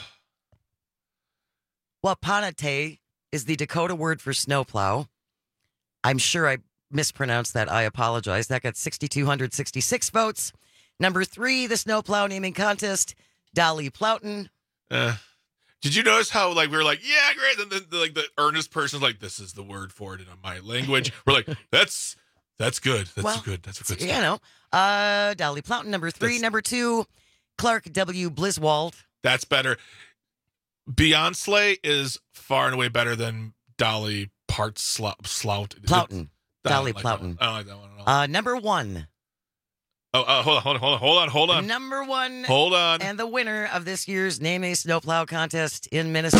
Wapanate is the Dakota word for snowplow. I'm sure I mispronounced that. I apologize. That got six thousand two hundred sixty-six votes. Number three, the snowplow naming contest, Dolly Plowton. Uh, did you notice how like we were like, yeah, great, and then the, like the earnest person's like, this is the word for it in my language. We're like, that's that's good. That's Well, good. That's a good. You Stuff. know, uh, Dolly Plowton, number three. That's- Number two, Clark W. Bliswald. That's better. Beyond Sleigh is far and away better than Dolly Parts Slout. Slout. Plowton. I don't Dolly like that Plowton. one. I don't like that one at all. Uh, number one. Oh, uh, hold on, hold on, hold on, hold on, hold on. Number one. Hold on. And the winner of this year's Name a Snowplow contest in Minnesota,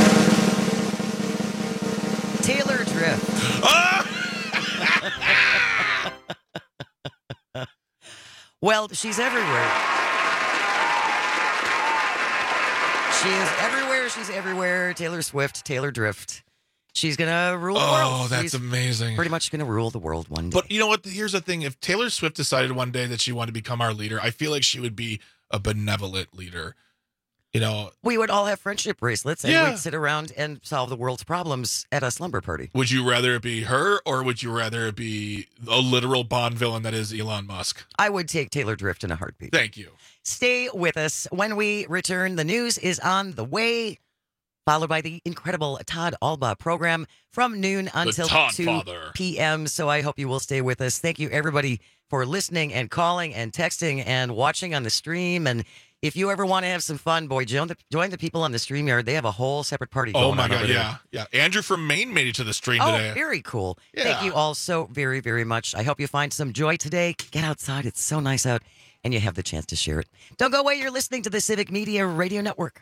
Taylor Drift. Well, she's everywhere. She is everywhere. She's everywhere. Taylor Swift, Taylor Drift. She's going to rule the world. Oh, that's She's amazing. Pretty much going to rule the world one day. But you know what? Here's the thing. If Taylor Swift decided one day that she wanted to become our leader, I feel like she would be a benevolent leader. You know, we would all have friendship bracelets and Yeah. we'd sit around and solve the world's problems at a slumber party. would you rather it be her or would you rather it be a literal Bond villain that is Elon Musk? I would take Taylor Drift in a heartbeat. Thank you. Stay with us. When we return, the news is on the way, followed by the incredible Todd Alba program from noon until Todd two Father. p.m. So I hope you will stay with us. Thank you, everybody, for listening and calling and texting and watching on the stream. And if you ever want to have some fun, boy, join the, join the people on the StreamYard. They have a whole separate party going Oh on my over God, there. yeah, yeah. Andrew from Maine made it to the stream Oh, today. very cool. Yeah. Thank you all so very, very much. I hope you find some joy today. Get outside. It's so nice out, and you have the chance to share it. Don't go away. You're listening to the Civic Media Radio Network.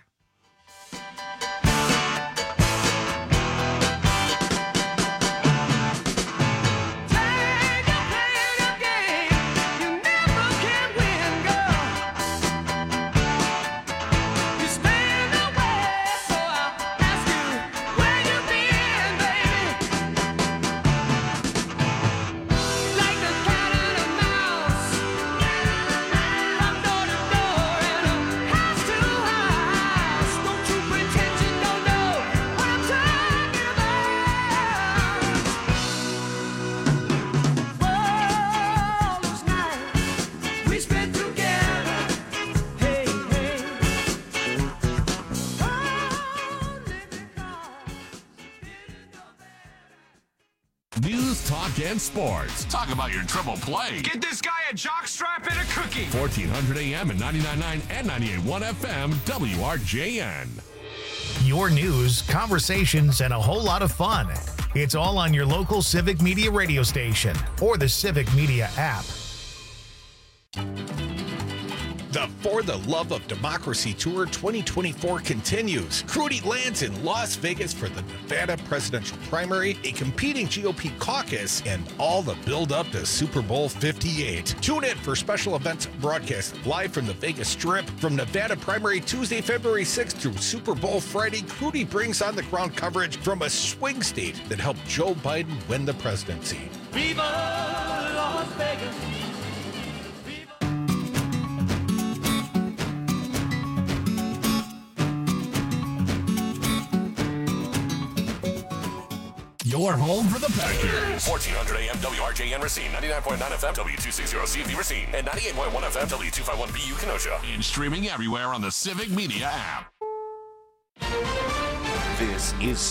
High. Talk and Sports. Talk about your triple play. Get this guy a jockstrap and a cookie. fourteen hundred A M and ninety-nine point nine and ninety-eight point one F M, W R J N. Your news, conversations, and a whole lot of fun. It's all on your local Civic Media radio station or the Civic Media app. The For the Love of Democracy Tour twenty twenty-four continues. Crudy lands in Las Vegas for the Nevada presidential primary, a competing G O P caucus, and all the build-up to Super Bowl fifty-eight. Tune in for special events broadcast live from the Vegas Strip. From Nevada primary Tuesday, February sixth through Super Bowl Friday, Crudy brings on the ground coverage from a swing state that helped Joe Biden win the presidency. Viva Las Vegas. Your home for the Packers. fourteen hundred A M W R J N Racine, ninety-nine point nine F M W two sixty C V Racine, and ninety-eight point one F M W two fifty-one B U Kenosha. And streaming everywhere on the Civic Media app. This is